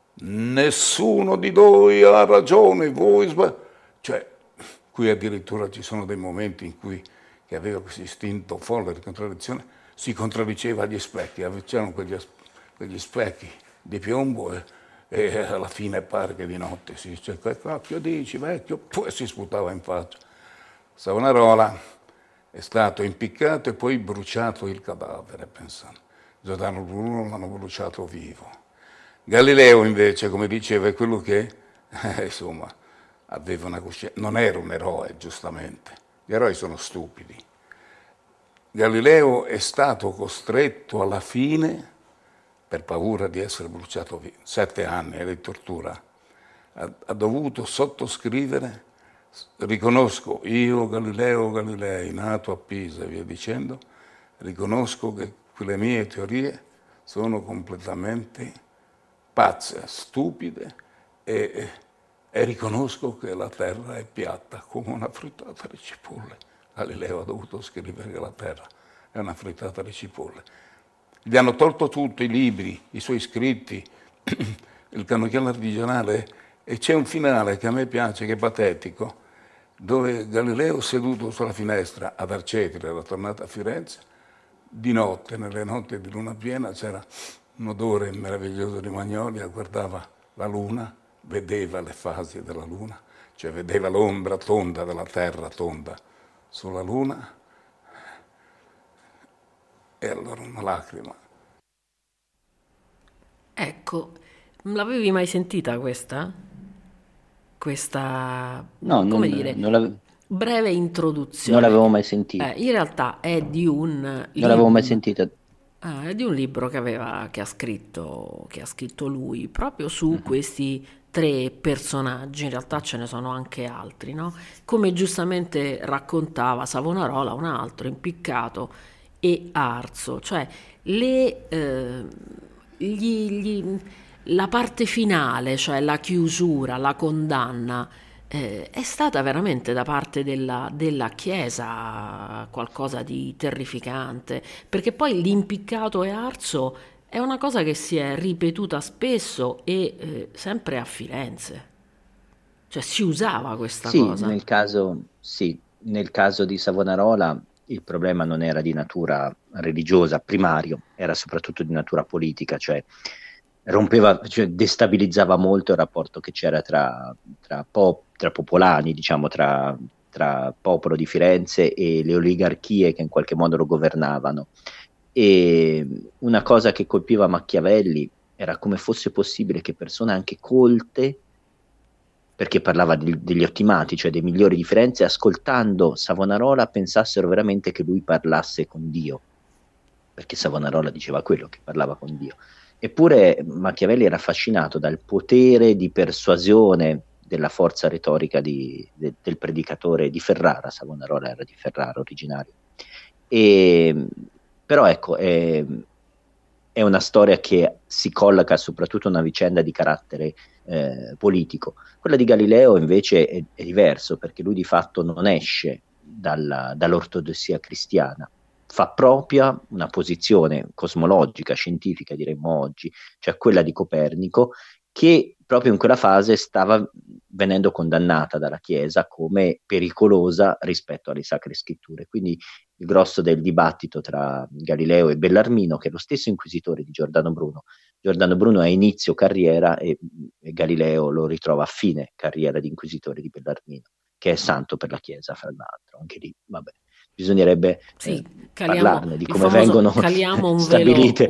Nessuno di noi ha ragione, voi sbagliate. Cioè, qui addirittura ci sono dei momenti in cui, che aveva questo istinto folle di contraddizione, si contraddiceva agli specchi, c'erano quegli specchi di piombo e alla fine pare che di notte si dice: che cacchio dici vecchio? Poi si sputava in faccia. Savonarola è stato impiccato e poi bruciato il cadavere, pensando. Giordano Bruno l'hanno bruciato vivo. Galileo invece, come diceva, è quello che, insomma, aveva una coscienza. Non era un eroe, giustamente. Gli eroi sono stupidi. Galileo è stato costretto alla fine, per paura di essere bruciato vivo, 7 anni di tortura, ha dovuto sottoscrivere: riconosco, io Galileo Galilei, nato a Pisa e via dicendo, riconosco che quelle mie teorie sono completamente pazze, stupide e riconosco che la terra è piatta come una frittata di cipolle. Galileo ha dovuto scrivere che la terra è una frittata di cipolle. Gli hanno tolto tutto, i libri, i suoi scritti, il cannocchiale artigianale, e c'è un finale che a me piace, che è patetico, dove Galileo, seduto sulla finestra ad Arcetri, era tornato a Firenze, di notte, nelle notti di luna piena, c'era un odore meraviglioso di magnolia, guardava la luna, vedeva le fasi della luna, cioè vedeva l'ombra tonda della terra tonda sulla luna, e allora una lacrima. Ecco, l'avevi mai sentita questa? No, Come dire, breve introduzione. non l'avevo mai sentita. In realtà è di un Non l'avevo mai sentita. È di un libro che ha scritto lui, proprio su questi 3 personaggi. In realtà ce ne sono anche altri, no? Come giustamente raccontava Savonarola, un altro, impiccato e arso, cioè la parte finale, cioè la chiusura, la condanna, è stata veramente da parte della Chiesa qualcosa di terrificante, perché poi l'impiccato e arso è una cosa che si è ripetuta spesso e sempre a Firenze. Cioè si usava questa cosa. Nel caso di Savonarola il problema non era di natura religiosa, primario, era soprattutto di natura politica, cioè destabilizzava molto il rapporto che c'era tra popolani, diciamo, tra popolo di Firenze e le oligarchie che in qualche modo lo governavano. E una cosa che colpiva Machiavelli era come fosse possibile che persone anche colte, perché parlava degli ottimati, cioè dei migliori di Firenze, ascoltando Savonarola pensassero veramente che lui parlasse con Dio, perché Savonarola diceva quello, che parlava con Dio. Eppure Machiavelli era affascinato dal potere di persuasione della forza retorica del predicatore di Ferrara. Savonarola era di Ferrara originario. Però ecco, è una storia che si colloca soprattutto a una vicenda di carattere politico. Quella di Galileo invece è diverso, perché lui di fatto non esce dall'ortodossia cristiana, fa propria una posizione cosmologica, scientifica diremmo oggi, cioè quella di Copernico, che proprio in quella fase stava venendo condannata dalla Chiesa come pericolosa rispetto alle sacre scritture. Quindi il grosso del dibattito tra Galileo e Bellarmino, che è lo stesso inquisitore di Giordano Bruno. Giordano Bruno è a inizio carriera e Galileo lo ritrova a fine carriera di inquisitore di Bellarmino, che è santo per la Chiesa, fra l'altro. Anche lì, vabbè, bisognerebbe parlarne di come vengono stabiliti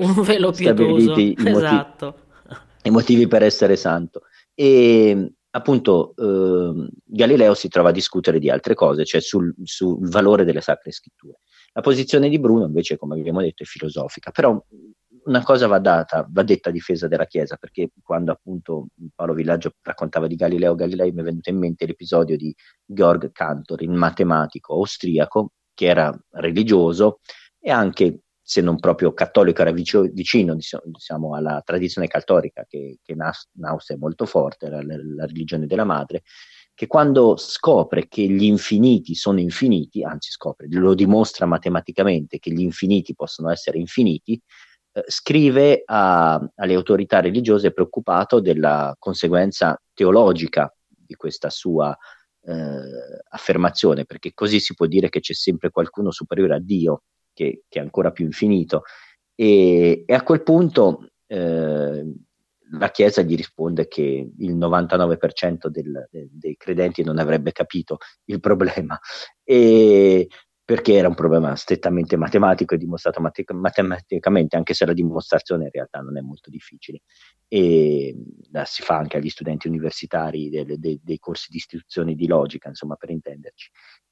i motivi per essere santo. E appunto Galileo si trova a discutere di altre cose, cioè sul valore delle sacre scritture. La posizione di Bruno invece, come abbiamo detto, è filosofica, però una cosa va detta a difesa della Chiesa, perché quando appunto Paolo Villaggio raccontava di Galileo Galilei mi è venuto in mente l'episodio di Georg Cantor, il matematico austriaco che era religioso e anche, se non proprio cattolico, era vicino diciamo, alla tradizione cattolica che in Austria è molto forte, era la religione della madre, che quando scopre che gli infiniti sono infiniti, anzi lo dimostra matematicamente che gli infiniti possono essere infiniti, scrive alle autorità religiose preoccupato della conseguenza teologica di questa sua affermazione, perché così si può dire che c'è sempre qualcuno superiore a Dio, che è ancora più infinito, e a quel punto la Chiesa gli risponde che il 99% dei credenti non avrebbe capito il problema, perché era un problema strettamente matematico e dimostrato matematicamente, anche se la dimostrazione in realtà non è molto difficile. E la si fa anche agli studenti universitari dei corsi di istruzione di logica, insomma, per intenderci.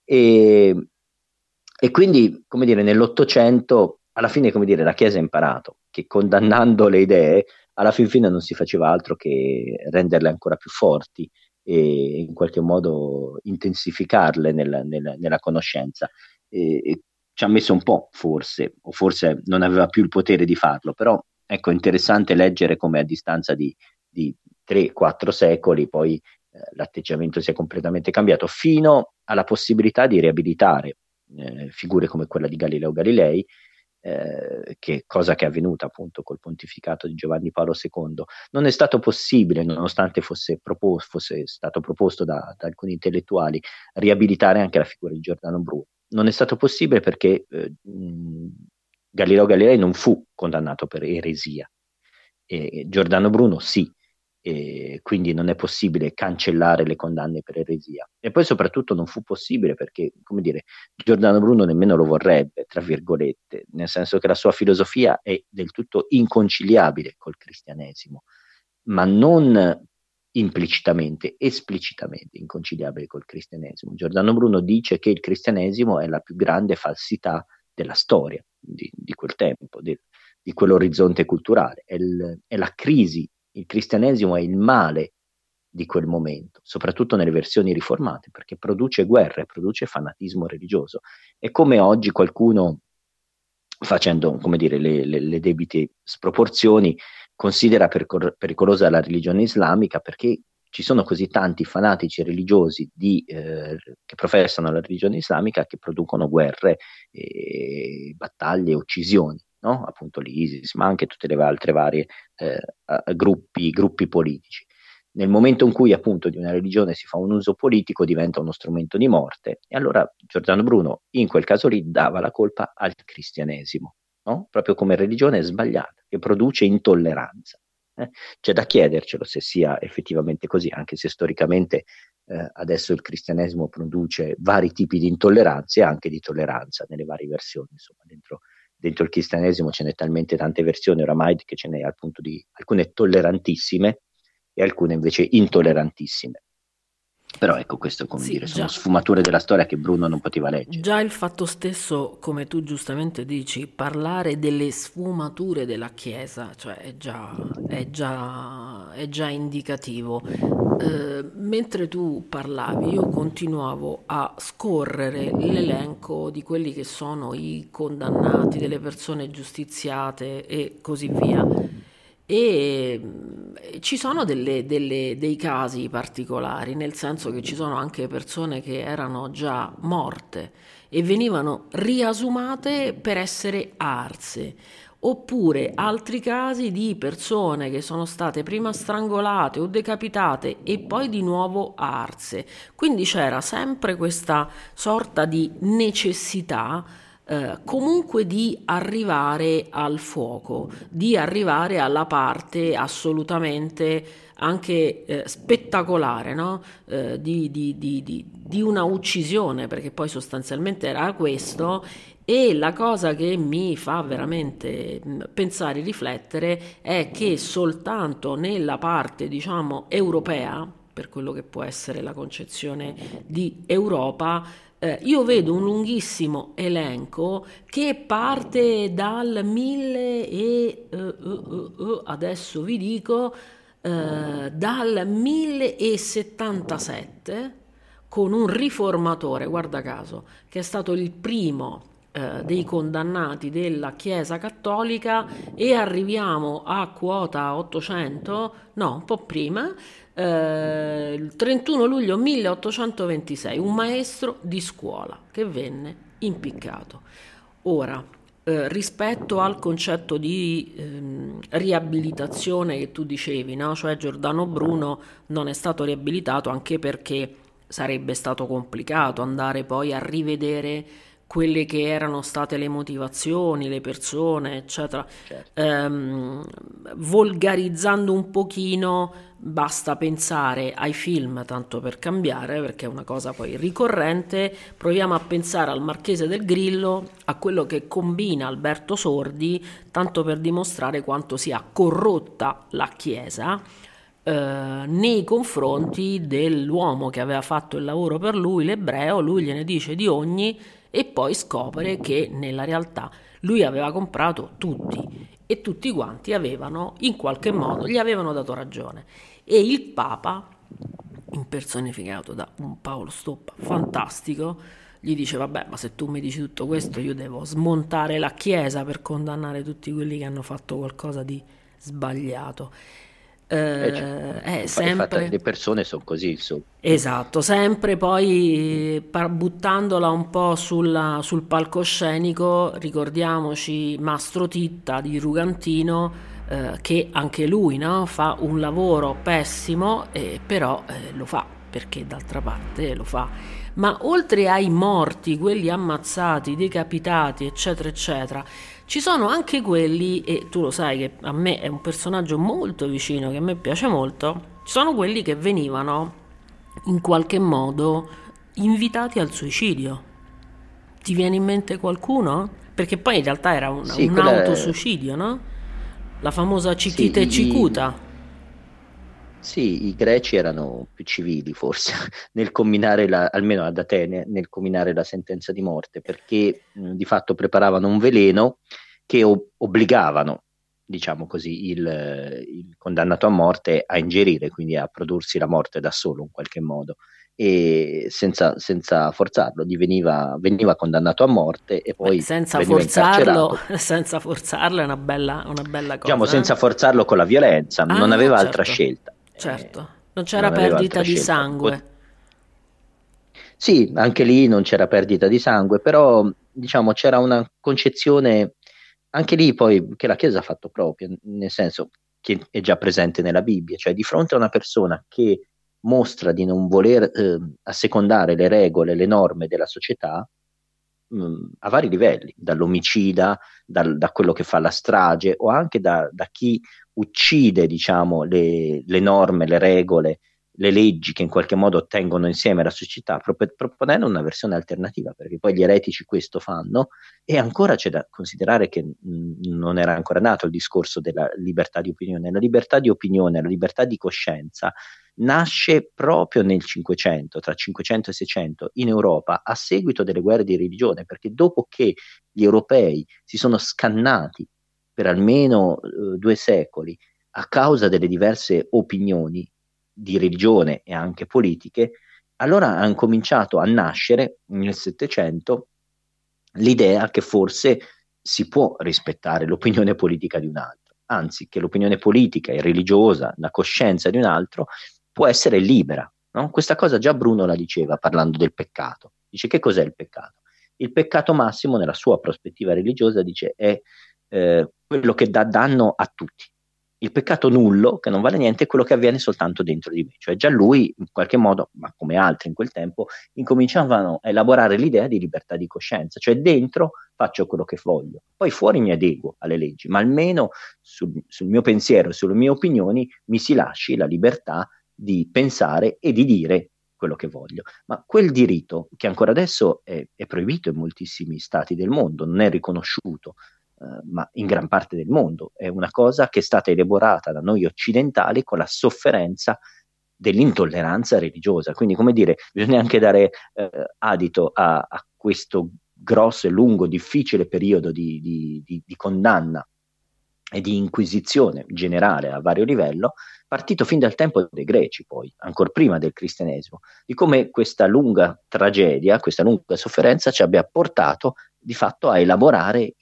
E quindi, come dire, nell'Ottocento, alla fine, come dire, la Chiesa ha imparato che condannando le idee, alla fin fine non si faceva altro che renderle ancora più forti e in qualche modo intensificarle nella conoscenza. E ci ha messo un po', forse, o forse non aveva più il potere di farlo, però ecco, è interessante leggere come a distanza di 3-4 secoli poi l'atteggiamento si è completamente cambiato, fino alla possibilità di riabilitare figure come quella di Galileo Galilei, che cosa che è avvenuta appunto col pontificato di Giovanni Paolo II. Non è stato possibile, nonostante fosse stato proposto da alcuni intellettuali, riabilitare anche la figura di Giordano Bruno. Non è stato possibile perché Galileo Galilei non fu condannato per eresia, e Giordano Bruno sì, e quindi non è possibile cancellare le condanne per eresia. E poi soprattutto non fu possibile perché, come dire, Giordano Bruno nemmeno lo vorrebbe, tra virgolette, nel senso che la sua filosofia è del tutto inconciliabile col cristianesimo, ma non implicitamente, esplicitamente inconciliabile col cristianesimo. Giordano Bruno dice che il cristianesimo è la più grande falsità della storia di quel tempo, di quell'orizzonte culturale, è la crisi. Il cristianesimo è il male di quel momento, soprattutto nelle versioni riformate, perché produce guerre, produce fanatismo religioso. È come oggi qualcuno, facendo, come dire, le debite sproporzioni, considera pericolosa la religione islamica perché ci sono così tanti fanatici religiosi che professano la religione islamica che producono guerre, battaglie, uccisioni. No? Appunto l'ISIS, ma anche tutte le altre varie gruppi politici. Nel momento in cui appunto di una religione si fa un uso politico diventa uno strumento di morte, e allora Giordano Bruno in quel caso lì dava la colpa al cristianesimo, no? Proprio come religione sbagliata, che produce intolleranza. C'è da chiedercelo se sia effettivamente così, anche se storicamente adesso il cristianesimo produce vari tipi di intolleranze e anche di tolleranza nelle varie versioni, insomma, dentro il cristianesimo ce n'è talmente tante versioni oramai che ce n'è al punto di alcune tollerantissime e alcune invece intollerantissime. Però ecco, questo, come dire, sono sfumature della storia che Bruno non poteva leggere. Già il fatto stesso, come tu giustamente dici, parlare delle sfumature della Chiesa, cioè è già indicativo. Mentre tu parlavi, io continuavo a scorrere l'elenco di quelli che sono i condannati, delle persone giustiziate e così via. E ci sono dei casi particolari, nel senso che ci sono anche persone che erano già morte e venivano riasumate per essere arse, oppure altri casi di persone che sono state prima strangolate o decapitate e poi di nuovo arse. Quindi c'era sempre questa sorta di necessità comunque di arrivare al fuoco, di arrivare alla parte assolutamente anche spettacolare, no? Di una uccisione, perché poi sostanzialmente era questo. E la cosa che mi fa veramente pensare e riflettere è che soltanto nella parte, diciamo, europea, per quello che può essere la concezione di Europa, io vedo un lunghissimo elenco che parte dal adesso vi dico, dal 1077, con un riformatore, guarda caso, che è stato il primo dei condannati della Chiesa Cattolica, e arriviamo a quota 800, no, un po' prima, il 31 luglio 1826, un maestro di scuola che venne impiccato. Ora, rispetto al concetto di riabilitazione che tu dicevi, no? Cioè Giordano Bruno non è stato riabilitato anche perché sarebbe stato complicato andare poi a rivedere quelle che erano state le motivazioni, le persone, eccetera, volgarizzando un pochino, basta pensare ai film, tanto per cambiare, perché è una cosa poi ricorrente, proviamo a pensare al Marchese del Grillo, a quello che combina Alberto Sordi, tanto per dimostrare quanto sia corrotta la Chiesa nei confronti dell'uomo che aveva fatto il lavoro per lui, l'ebreo. Lui gliene dice di ogni e poi scopre che nella realtà lui aveva comprato tutti e tutti quanti avevano, in qualche modo, gli avevano dato ragione. E il Papa, impersonificato da un Paolo Stoppa fantastico, gli dice: vabbè, ma se tu mi dici tutto questo, io devo smontare la Chiesa per condannare tutti quelli che hanno fatto qualcosa di sbagliato. Sempre le persone sono così, esatto, sempre poi buttandola un po' sul palcoscenico, ricordiamoci Mastro Titta di Rugantino, che anche lui, no, fa un lavoro pessimo, però lo fa perché d'altra parte lo fa. Ma oltre ai morti, quelli ammazzati, decapitati, eccetera eccetera, ci sono anche quelli, e tu lo sai che a me è un personaggio molto vicino, che a me piace molto, ci sono quelli che venivano in qualche modo invitati al suicidio. Ti viene in mente qualcuno? Perché poi in realtà era un autosuicidio, no? La famosa Cichita e Cicuta. Sì, i greci erano più civili forse nel comminare almeno ad Atene, nel comminare la sentenza di morte, perché di fatto preparavano un veleno che obbligavano, diciamo così, il condannato a morte a ingerire, quindi a prodursi la morte da solo in qualche modo, e senza forzarlo, veniva condannato a morte e poi senza forzarlo è una bella cosa. Diciamo, senza forzarlo con la violenza, non aveva altra scelta. Certo, non c'era perdita di sangue. Sì, anche lì non c'era perdita di sangue, però diciamo c'era una concezione anche lì poi che la Chiesa ha fatto proprio, nel senso che è già presente nella Bibbia, cioè di fronte a una persona che mostra di non voler assecondare le regole, le norme della società, a vari livelli, dall'omicida, da quello che fa la strage, o anche da chi uccide, diciamo, le norme, le regole, le leggi che in qualche modo tengono insieme la società, proponendo una versione alternativa, perché poi gli eretici questo fanno. E ancora c'è da considerare che non era ancora nato il discorso della libertà di opinione. La libertà di opinione, la libertà di coscienza nasce proprio nel 500, tra 500 e 600 in Europa, a seguito delle guerre di religione, perché dopo che gli europei si sono scannati per almeno 2 secoli a causa delle diverse opinioni di religione e anche politiche, allora hanno cominciato a nascere nel 700 l'idea che forse si può rispettare l'opinione politica di un altro, anzi che l'opinione politica e religiosa, la coscienza di un altro può essere libera, no? Questa cosa già Bruno la diceva parlando del peccato. Dice: che cos'è il peccato? Il peccato massimo, nella sua prospettiva religiosa, dice è quello che dà danno a tutti. Il peccato nullo, che non vale niente, è quello che avviene soltanto dentro di me. Cioè già lui, in qualche modo, ma come altri in quel tempo, incominciavano a elaborare l'idea di libertà di coscienza. Cioè dentro faccio quello che voglio, poi fuori mi adeguo alle leggi, ma almeno sul mio pensiero, sulle mie opinioni, mi si lasci la libertà di pensare e di dire quello che voglio. Ma quel diritto, che ancora adesso è proibito in moltissimi stati del mondo, non è riconosciuto, ma in gran parte del mondo, è una cosa che è stata elaborata da noi occidentali con la sofferenza dell'intolleranza religiosa. Quindi, come dire, bisogna anche dare adito a questo grosso e lungo, difficile periodo di condanna e di inquisizione generale a vario livello, partito fin dal tempo dei Greci, poi, ancora prima del cristianesimo, di come questa lunga tragedia, questa lunga sofferenza ci abbia portato di fatto a elaborare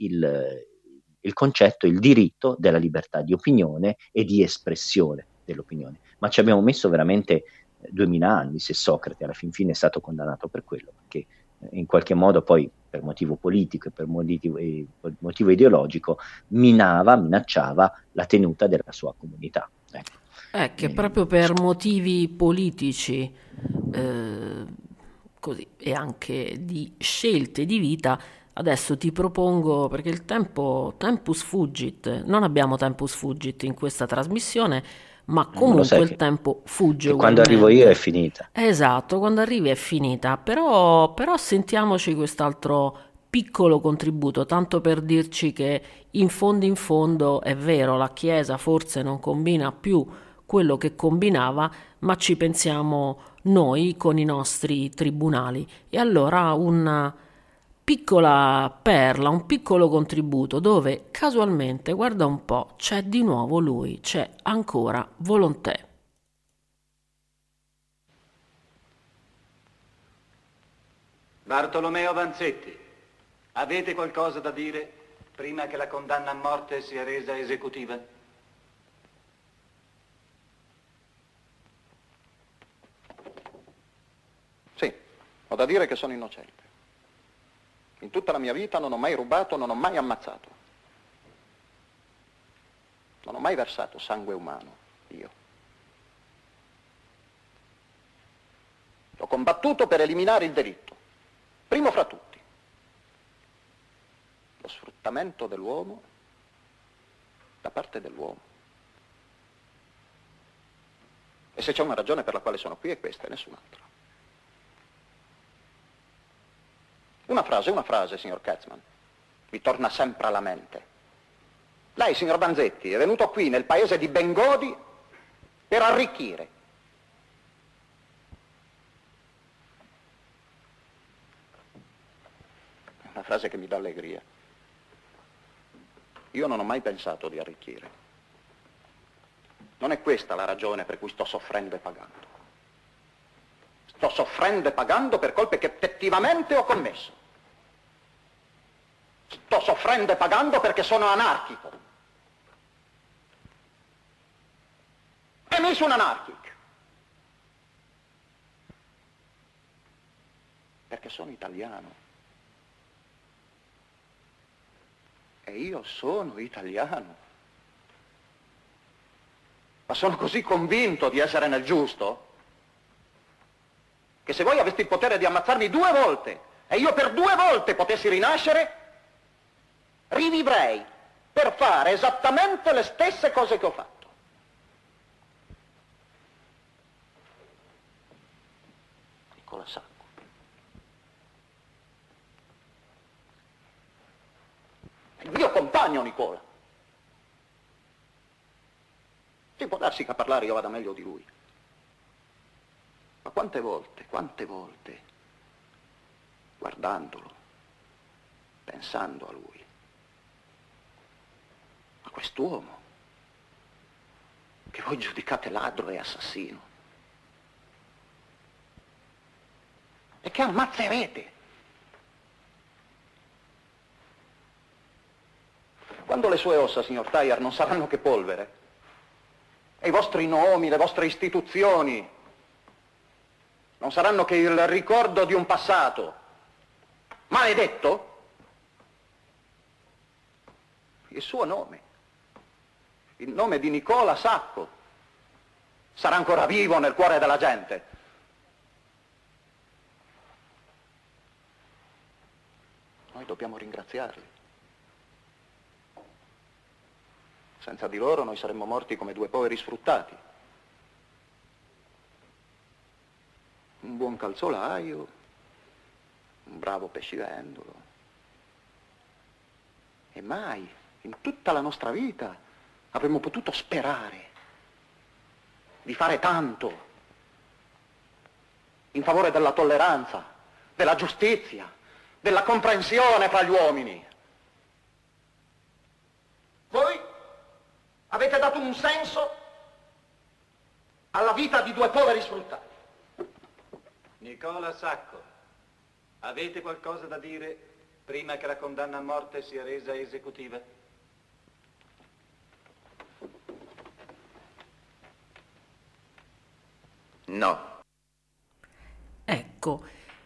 il concetto, il diritto della libertà di opinione e di espressione dell'opinione. Ma ci abbiamo messo veramente 2000 anni, se Socrate alla fin fine è stato condannato per quello, perché in qualche modo poi per motivo politico e per motivo ideologico minacciava la tenuta della sua comunità. Che proprio per motivi politici così, e anche di scelte di vita. Adesso ti propongo, perché il tempus fugit, non abbiamo tempus fugit in questa trasmissione, ma Lo comunque sai il tempo fugge che quando arrivo io è ugualmente. finita. Esatto, quando arrivi è finita, però sentiamoci quest'altro piccolo contributo, tanto per dirci che in fondo è vero, la Chiesa forse non combina più quello che combinava, ma ci pensiamo noi con i nostri tribunali. E allora una piccola perla, un piccolo contributo dove casualmente, guarda un po', c'è di nuovo lui, c'è ancora Volonté. Bartolomeo Vanzetti, avete qualcosa da dire prima che la condanna a morte sia resa esecutiva? Sì, ho da dire che sono innocente. In tutta la mia vita non ho mai rubato, non ho mai ammazzato. Non ho mai versato sangue umano, io. Ho combattuto per eliminare il delitto, primo fra tutti. Lo sfruttamento dell'uomo da parte dell'uomo. E se c'è una ragione per la quale sono qui è questa e nessun'altra. Una frase, signor Katzmann, mi torna sempre alla mente. Lei, signor Vanzetti, è venuto qui nel paese di Bengodi per arricchire. È una frase che mi dà allegria. Io non ho mai pensato di arricchire. Non è questa la ragione per cui sto soffrendo e pagando. Sto soffrendo e pagando per colpe che effettivamente ho commesso. Sto soffrendo e pagando perché sono anarchico. E mi sono anarchico. Perché sono italiano. E io sono italiano. Ma sono così convinto di essere nel giusto che se voi aveste il potere di ammazzarmi 2 volte e io per 2 volte potessi rinascere, rivivrei per fare esattamente le stesse cose che ho fatto. Nicola Sacco. Il mio compagno Nicola. Sì, può darsi che a parlare io vada meglio di lui. Ma quante volte, guardandolo, pensando a lui, a quest'uomo che voi giudicate ladro e assassino e che ammazzerete. Quando le sue ossa, signor Tagliar, non saranno che polvere, e i vostri nomi, le vostre istituzioni non saranno che il ricordo di un passato maledetto, il suo nome, il nome di Nicola Sacco, sarà ancora vivo nel cuore della gente. Noi dobbiamo ringraziarli. Senza di loro noi saremmo morti come 2 poveri sfruttati. Un buon calzolaio, un bravo pescivendolo. E mai, in tutta la nostra vita, avremmo potuto sperare di fare tanto in favore della tolleranza, della giustizia, della comprensione fra gli uomini. Voi avete dato un senso alla vita di 2 poveri sfruttati. Nicola Sacco, avete qualcosa da dire prima che la condanna a morte sia resa esecutiva? No. Ecco,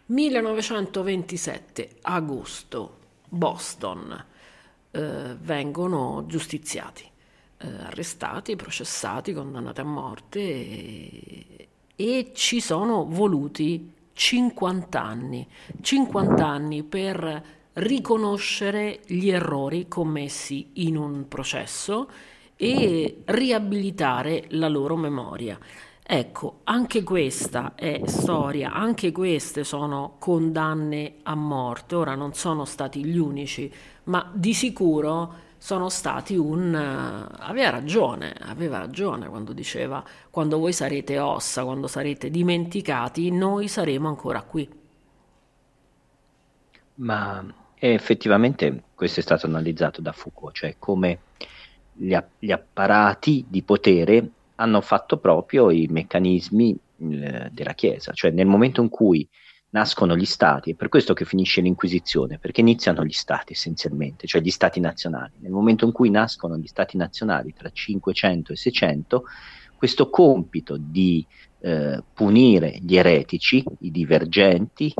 1927, agosto, Boston, vengono giustiziati, arrestati, processati, condannati a morte e ci sono voluti 50 anni. 50 anni per riconoscere gli errori commessi in un processo e riabilitare la loro memoria. Ecco, anche questa è storia, anche queste sono condanne a morte. Ora non sono stati gli unici, ma di sicuro sono stati aveva ragione quando diceva: quando voi sarete ossa, quando sarete dimenticati, noi saremo ancora qui. Ma effettivamente questo è stato analizzato da Foucault, cioè come gli apparati di potere hanno fatto proprio i meccanismi della Chiesa, cioè nel momento in cui nascono gli stati, è per questo che finisce l'Inquisizione, perché iniziano gli stati essenzialmente, cioè gli stati nazionali. Nel momento in cui nascono gli stati nazionali tra 500 e 600, questo compito di punire gli eretici, i divergenti,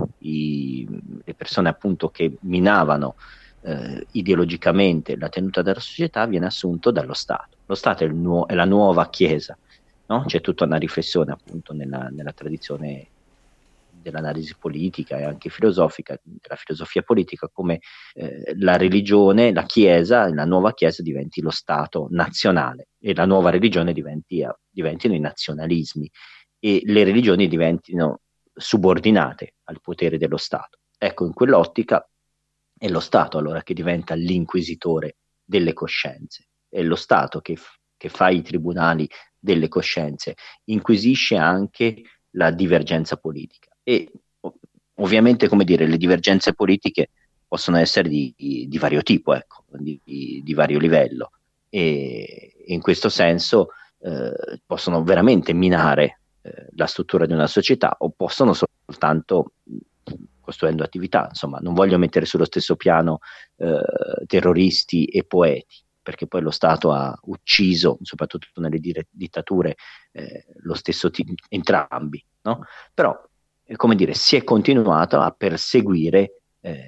le persone appunto che minavano ideologicamente la tenuta della società viene assunto dallo Stato. Lo Stato è la nuova Chiesa, no? C'è tutta una riflessione appunto nella tradizione dell'analisi politica e anche filosofica, della filosofia politica, come la religione, la Chiesa, la nuova Chiesa diventi lo Stato nazionale e la nuova religione diventino i nazionalismi e le religioni diventino subordinate al potere dello Stato. Ecco, in quell'ottica è lo Stato allora che diventa l'inquisitore delle coscienze, è lo Stato che fa i tribunali delle coscienze, inquisisce anche la divergenza politica. E ovviamente, come dire, le divergenze politiche possono essere di vario tipo, ecco, di vario livello, e in questo senso possono veramente minare la struttura di una società o possono soltanto costruendo attività. Insomma, non voglio mettere sullo stesso piano terroristi e poeti, perché poi lo Stato ha ucciso, soprattutto nelle dittature, lo stesso entrambi, no? Però, come dire, si è continuato a perseguire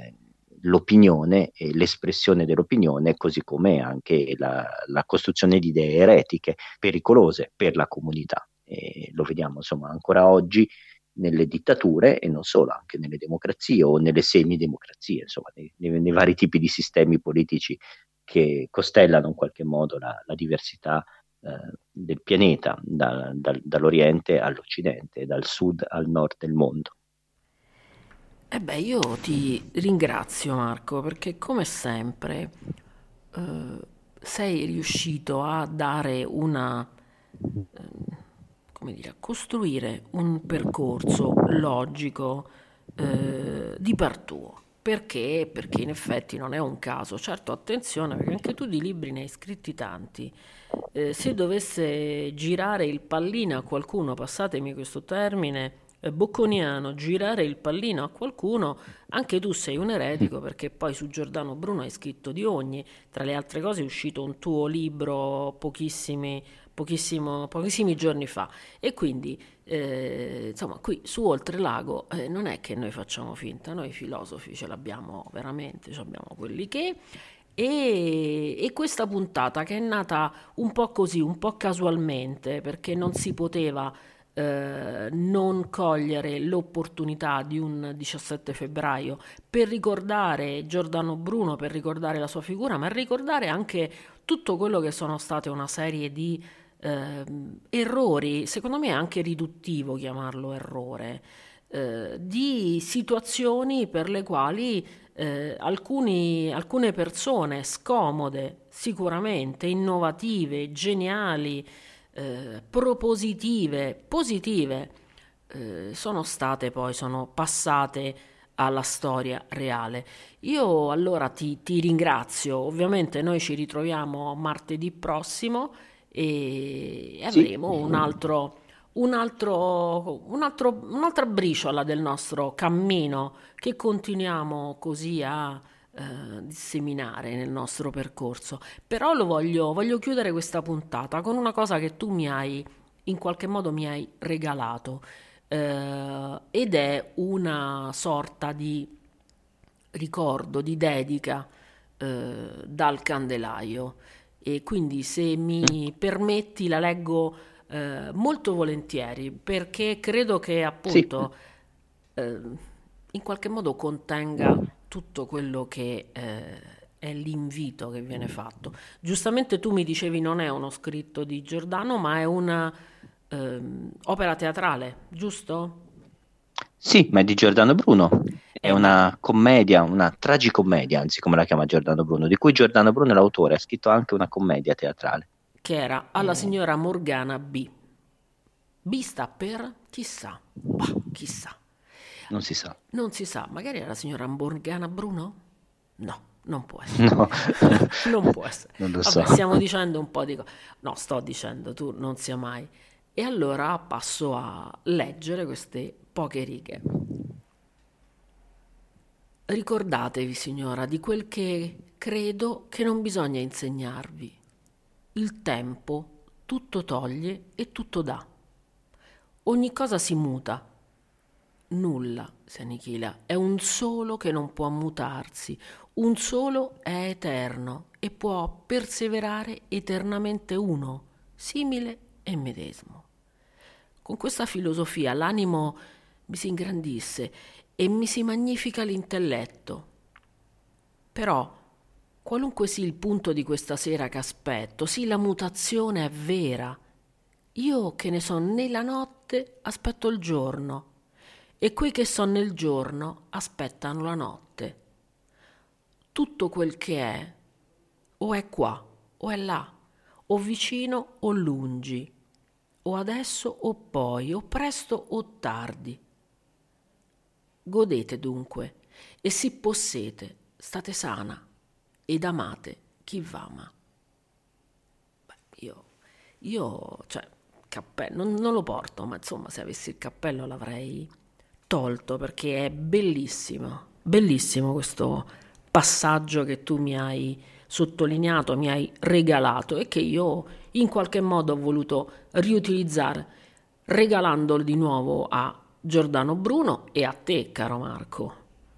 l'opinione e l'espressione dell'opinione, così come anche la costruzione di idee eretiche pericolose per la comunità. E lo vediamo insomma ancora oggi nelle dittature e non solo, anche nelle democrazie o nelle semidemocrazie, insomma nei vari tipi di sistemi politici che costellano in qualche modo la diversità del pianeta, dall'Oriente all'Occidente, dal sud al nord del mondo. Io ti ringrazio, Marco, perché come sempre sei riuscito a dare a costruire un percorso logico di par tuo. Perché? Perché in effetti non è un caso. Certo, attenzione, perché anche tu di libri ne hai scritti tanti. Se dovesse girare il pallino a qualcuno, passatemi questo termine bocconiano, girare il pallino a qualcuno, anche tu sei un eretico, perché poi su Giordano Bruno hai scritto di ogni. Tra le altre cose è uscito un tuo libro pochissimi giorni fa, e quindi insomma qui su Oltrelago non è che noi facciamo finta, noi filosofi ce l'abbiamo veramente, abbiamo quelli che, e questa puntata che è nata un po' così, un po' casualmente, perché non si poteva non cogliere l'opportunità di un 17 febbraio per ricordare Giordano Bruno, per ricordare la sua figura, ma ricordare anche tutto quello che sono state una serie di errori, secondo me è anche riduttivo chiamarlo errore, di situazioni per le quali alcune persone scomode, sicuramente innovative, geniali, propositive, positive, sono passate alla storia reale. Io allora ti ringrazio, ovviamente noi ci ritroviamo martedì prossimo e avremo un'altra briciola del nostro cammino che continuiamo così a disseminare nel nostro percorso. Però voglio chiudere questa puntata con una cosa che tu in qualche modo mi hai regalato, ed è una sorta di ricordo, di dedica dal candelaio, e quindi se mi permetti la leggo molto volentieri, perché credo che appunto in qualche modo contenga tutto quello che è l'invito che viene fatto. Giustamente tu mi dicevi non è uno scritto di Giordano, ma è una opera teatrale, giusto? Sì, ma è di Giordano Bruno. È una commedia, una tragicommedia, anzi come la chiama Giordano Bruno, di cui Giordano Bruno è l'autore, ha scritto anche una commedia teatrale. Che era Alla signora Morgana B. B sta per chissà, chissà. Non si sa. Non si sa, magari era la signora Morgana Bruno? No, non può essere. No. Non può essere. Non lo Vabbè, so. stiamo dicendo un po' di cose. No, sto dicendo, tu non sia mai. E allora passo a leggere queste poche righe. Ricordatevi, signora, di quel che credo che non bisogna insegnarvi. Il tempo tutto toglie e tutto dà. Ogni cosa si muta. Nulla si annichila. È un solo che non può mutarsi. Un solo è eterno e può perseverare eternamente uno, simile e medesimo. Con questa filosofia l'animo mi si ingrandisse e mi si magnifica l'intelletto. Però, qualunque sia il punto di questa sera che aspetto, sì, la mutazione è vera. Io che ne so nella notte aspetto il giorno e quei che son nel giorno aspettano la notte. Tutto quel che è, o è qua, o è là, o vicino o lungi, o adesso o poi, o presto o tardi. Godete dunque, e si possete, state sana, ed amate chi v'ama. Io, cioè, cappello, non lo porto, ma insomma, se avessi il cappello l'avrei tolto, perché è bellissimo, bellissimo questo passaggio che tu mi hai sottolineato, mi hai regalato e che io in qualche modo ho voluto riutilizzare, regalandolo di nuovo a Giordano Bruno e a te, caro Marco.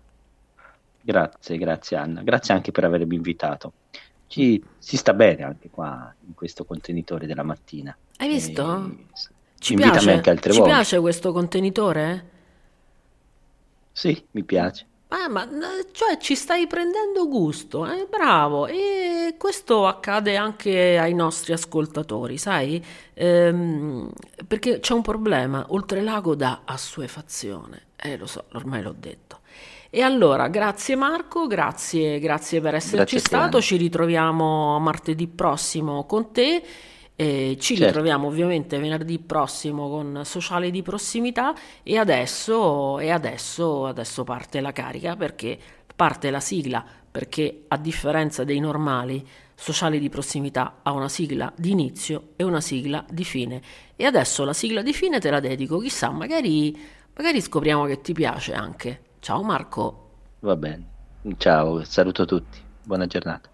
Grazie Anna, grazie anche per avermi invitato. Si sta bene anche qua in questo contenitore della mattina. Hai visto? Ci invitami piace? anche altre Ci volte. piace questo contenitore? Sì, mi piace. Ma cioè ci stai prendendo gusto, bravo, e questo accade anche ai nostri ascoltatori, sai? Perché c'è un problema, Oltrelago dà assuefazione, lo so, ormai l'ho detto. E allora, grazie Marco, grazie per esserci stato, ci ritroviamo martedì prossimo con te. Ci ritroviamo ovviamente venerdì prossimo con Sociale di Prossimità e adesso parte la carica, perché parte la sigla, perché a differenza dei normali Sociale di Prossimità ha una sigla di inizio e una sigla di fine, e adesso la sigla di fine te la dedico, chissà, magari scopriamo che ti piace anche. Ciao Marco. Va bene, ciao, saluto tutti, buona giornata.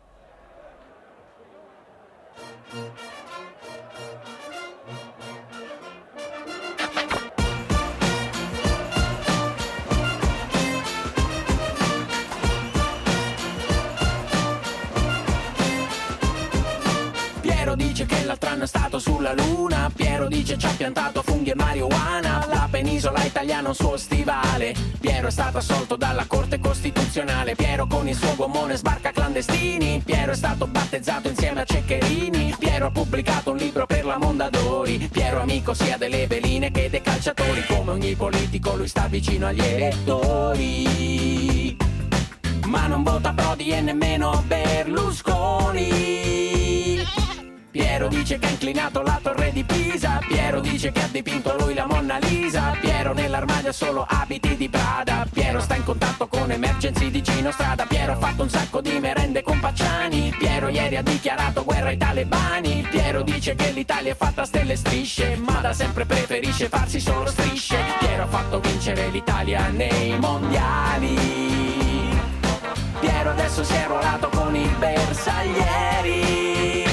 Piero dice che l'altro anno è stato sulla luna. Piero dice ci ha piantato funghi e marijuana. La penisola italiana un suo stivale. Piero è stato assolto dalla Corte Costituzionale. Piero con il suo gommone sbarca clandestini. Piero è stato battezzato insieme a Ceccherini. Piero ha pubblicato un libro per la Mondadori. Piero amico sia delle veline che dei calciatori. Come ogni politico lui sta vicino agli elettori, ma non vota Prodi e nemmeno Berlusconi. Piero dice che ha inclinato la torre di Pisa. Piero dice che ha dipinto lui la Monna Lisa. Piero nell'armadio ha solo abiti di Prada. Piero sta in contatto con Emergency di Gino Strada. Piero ha fatto un sacco di merende con Pacciani. Piero ieri ha dichiarato guerra ai talebani. Piero dice che l'Italia è fatta a stelle e strisce, ma da sempre preferisce farsi solo strisce. Piero ha fatto vincere l'Italia nei mondiali. Piero adesso si è arruolato con i bersaglieri.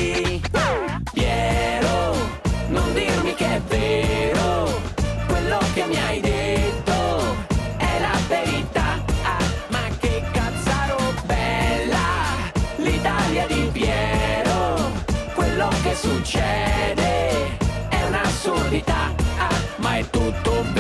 Piero, non dirmi che è vero quello che mi hai detto, è la verità. Ma che cazzaro bella l'Italia di Piero. Quello che succede è un'assurdità, ma è tutto vero.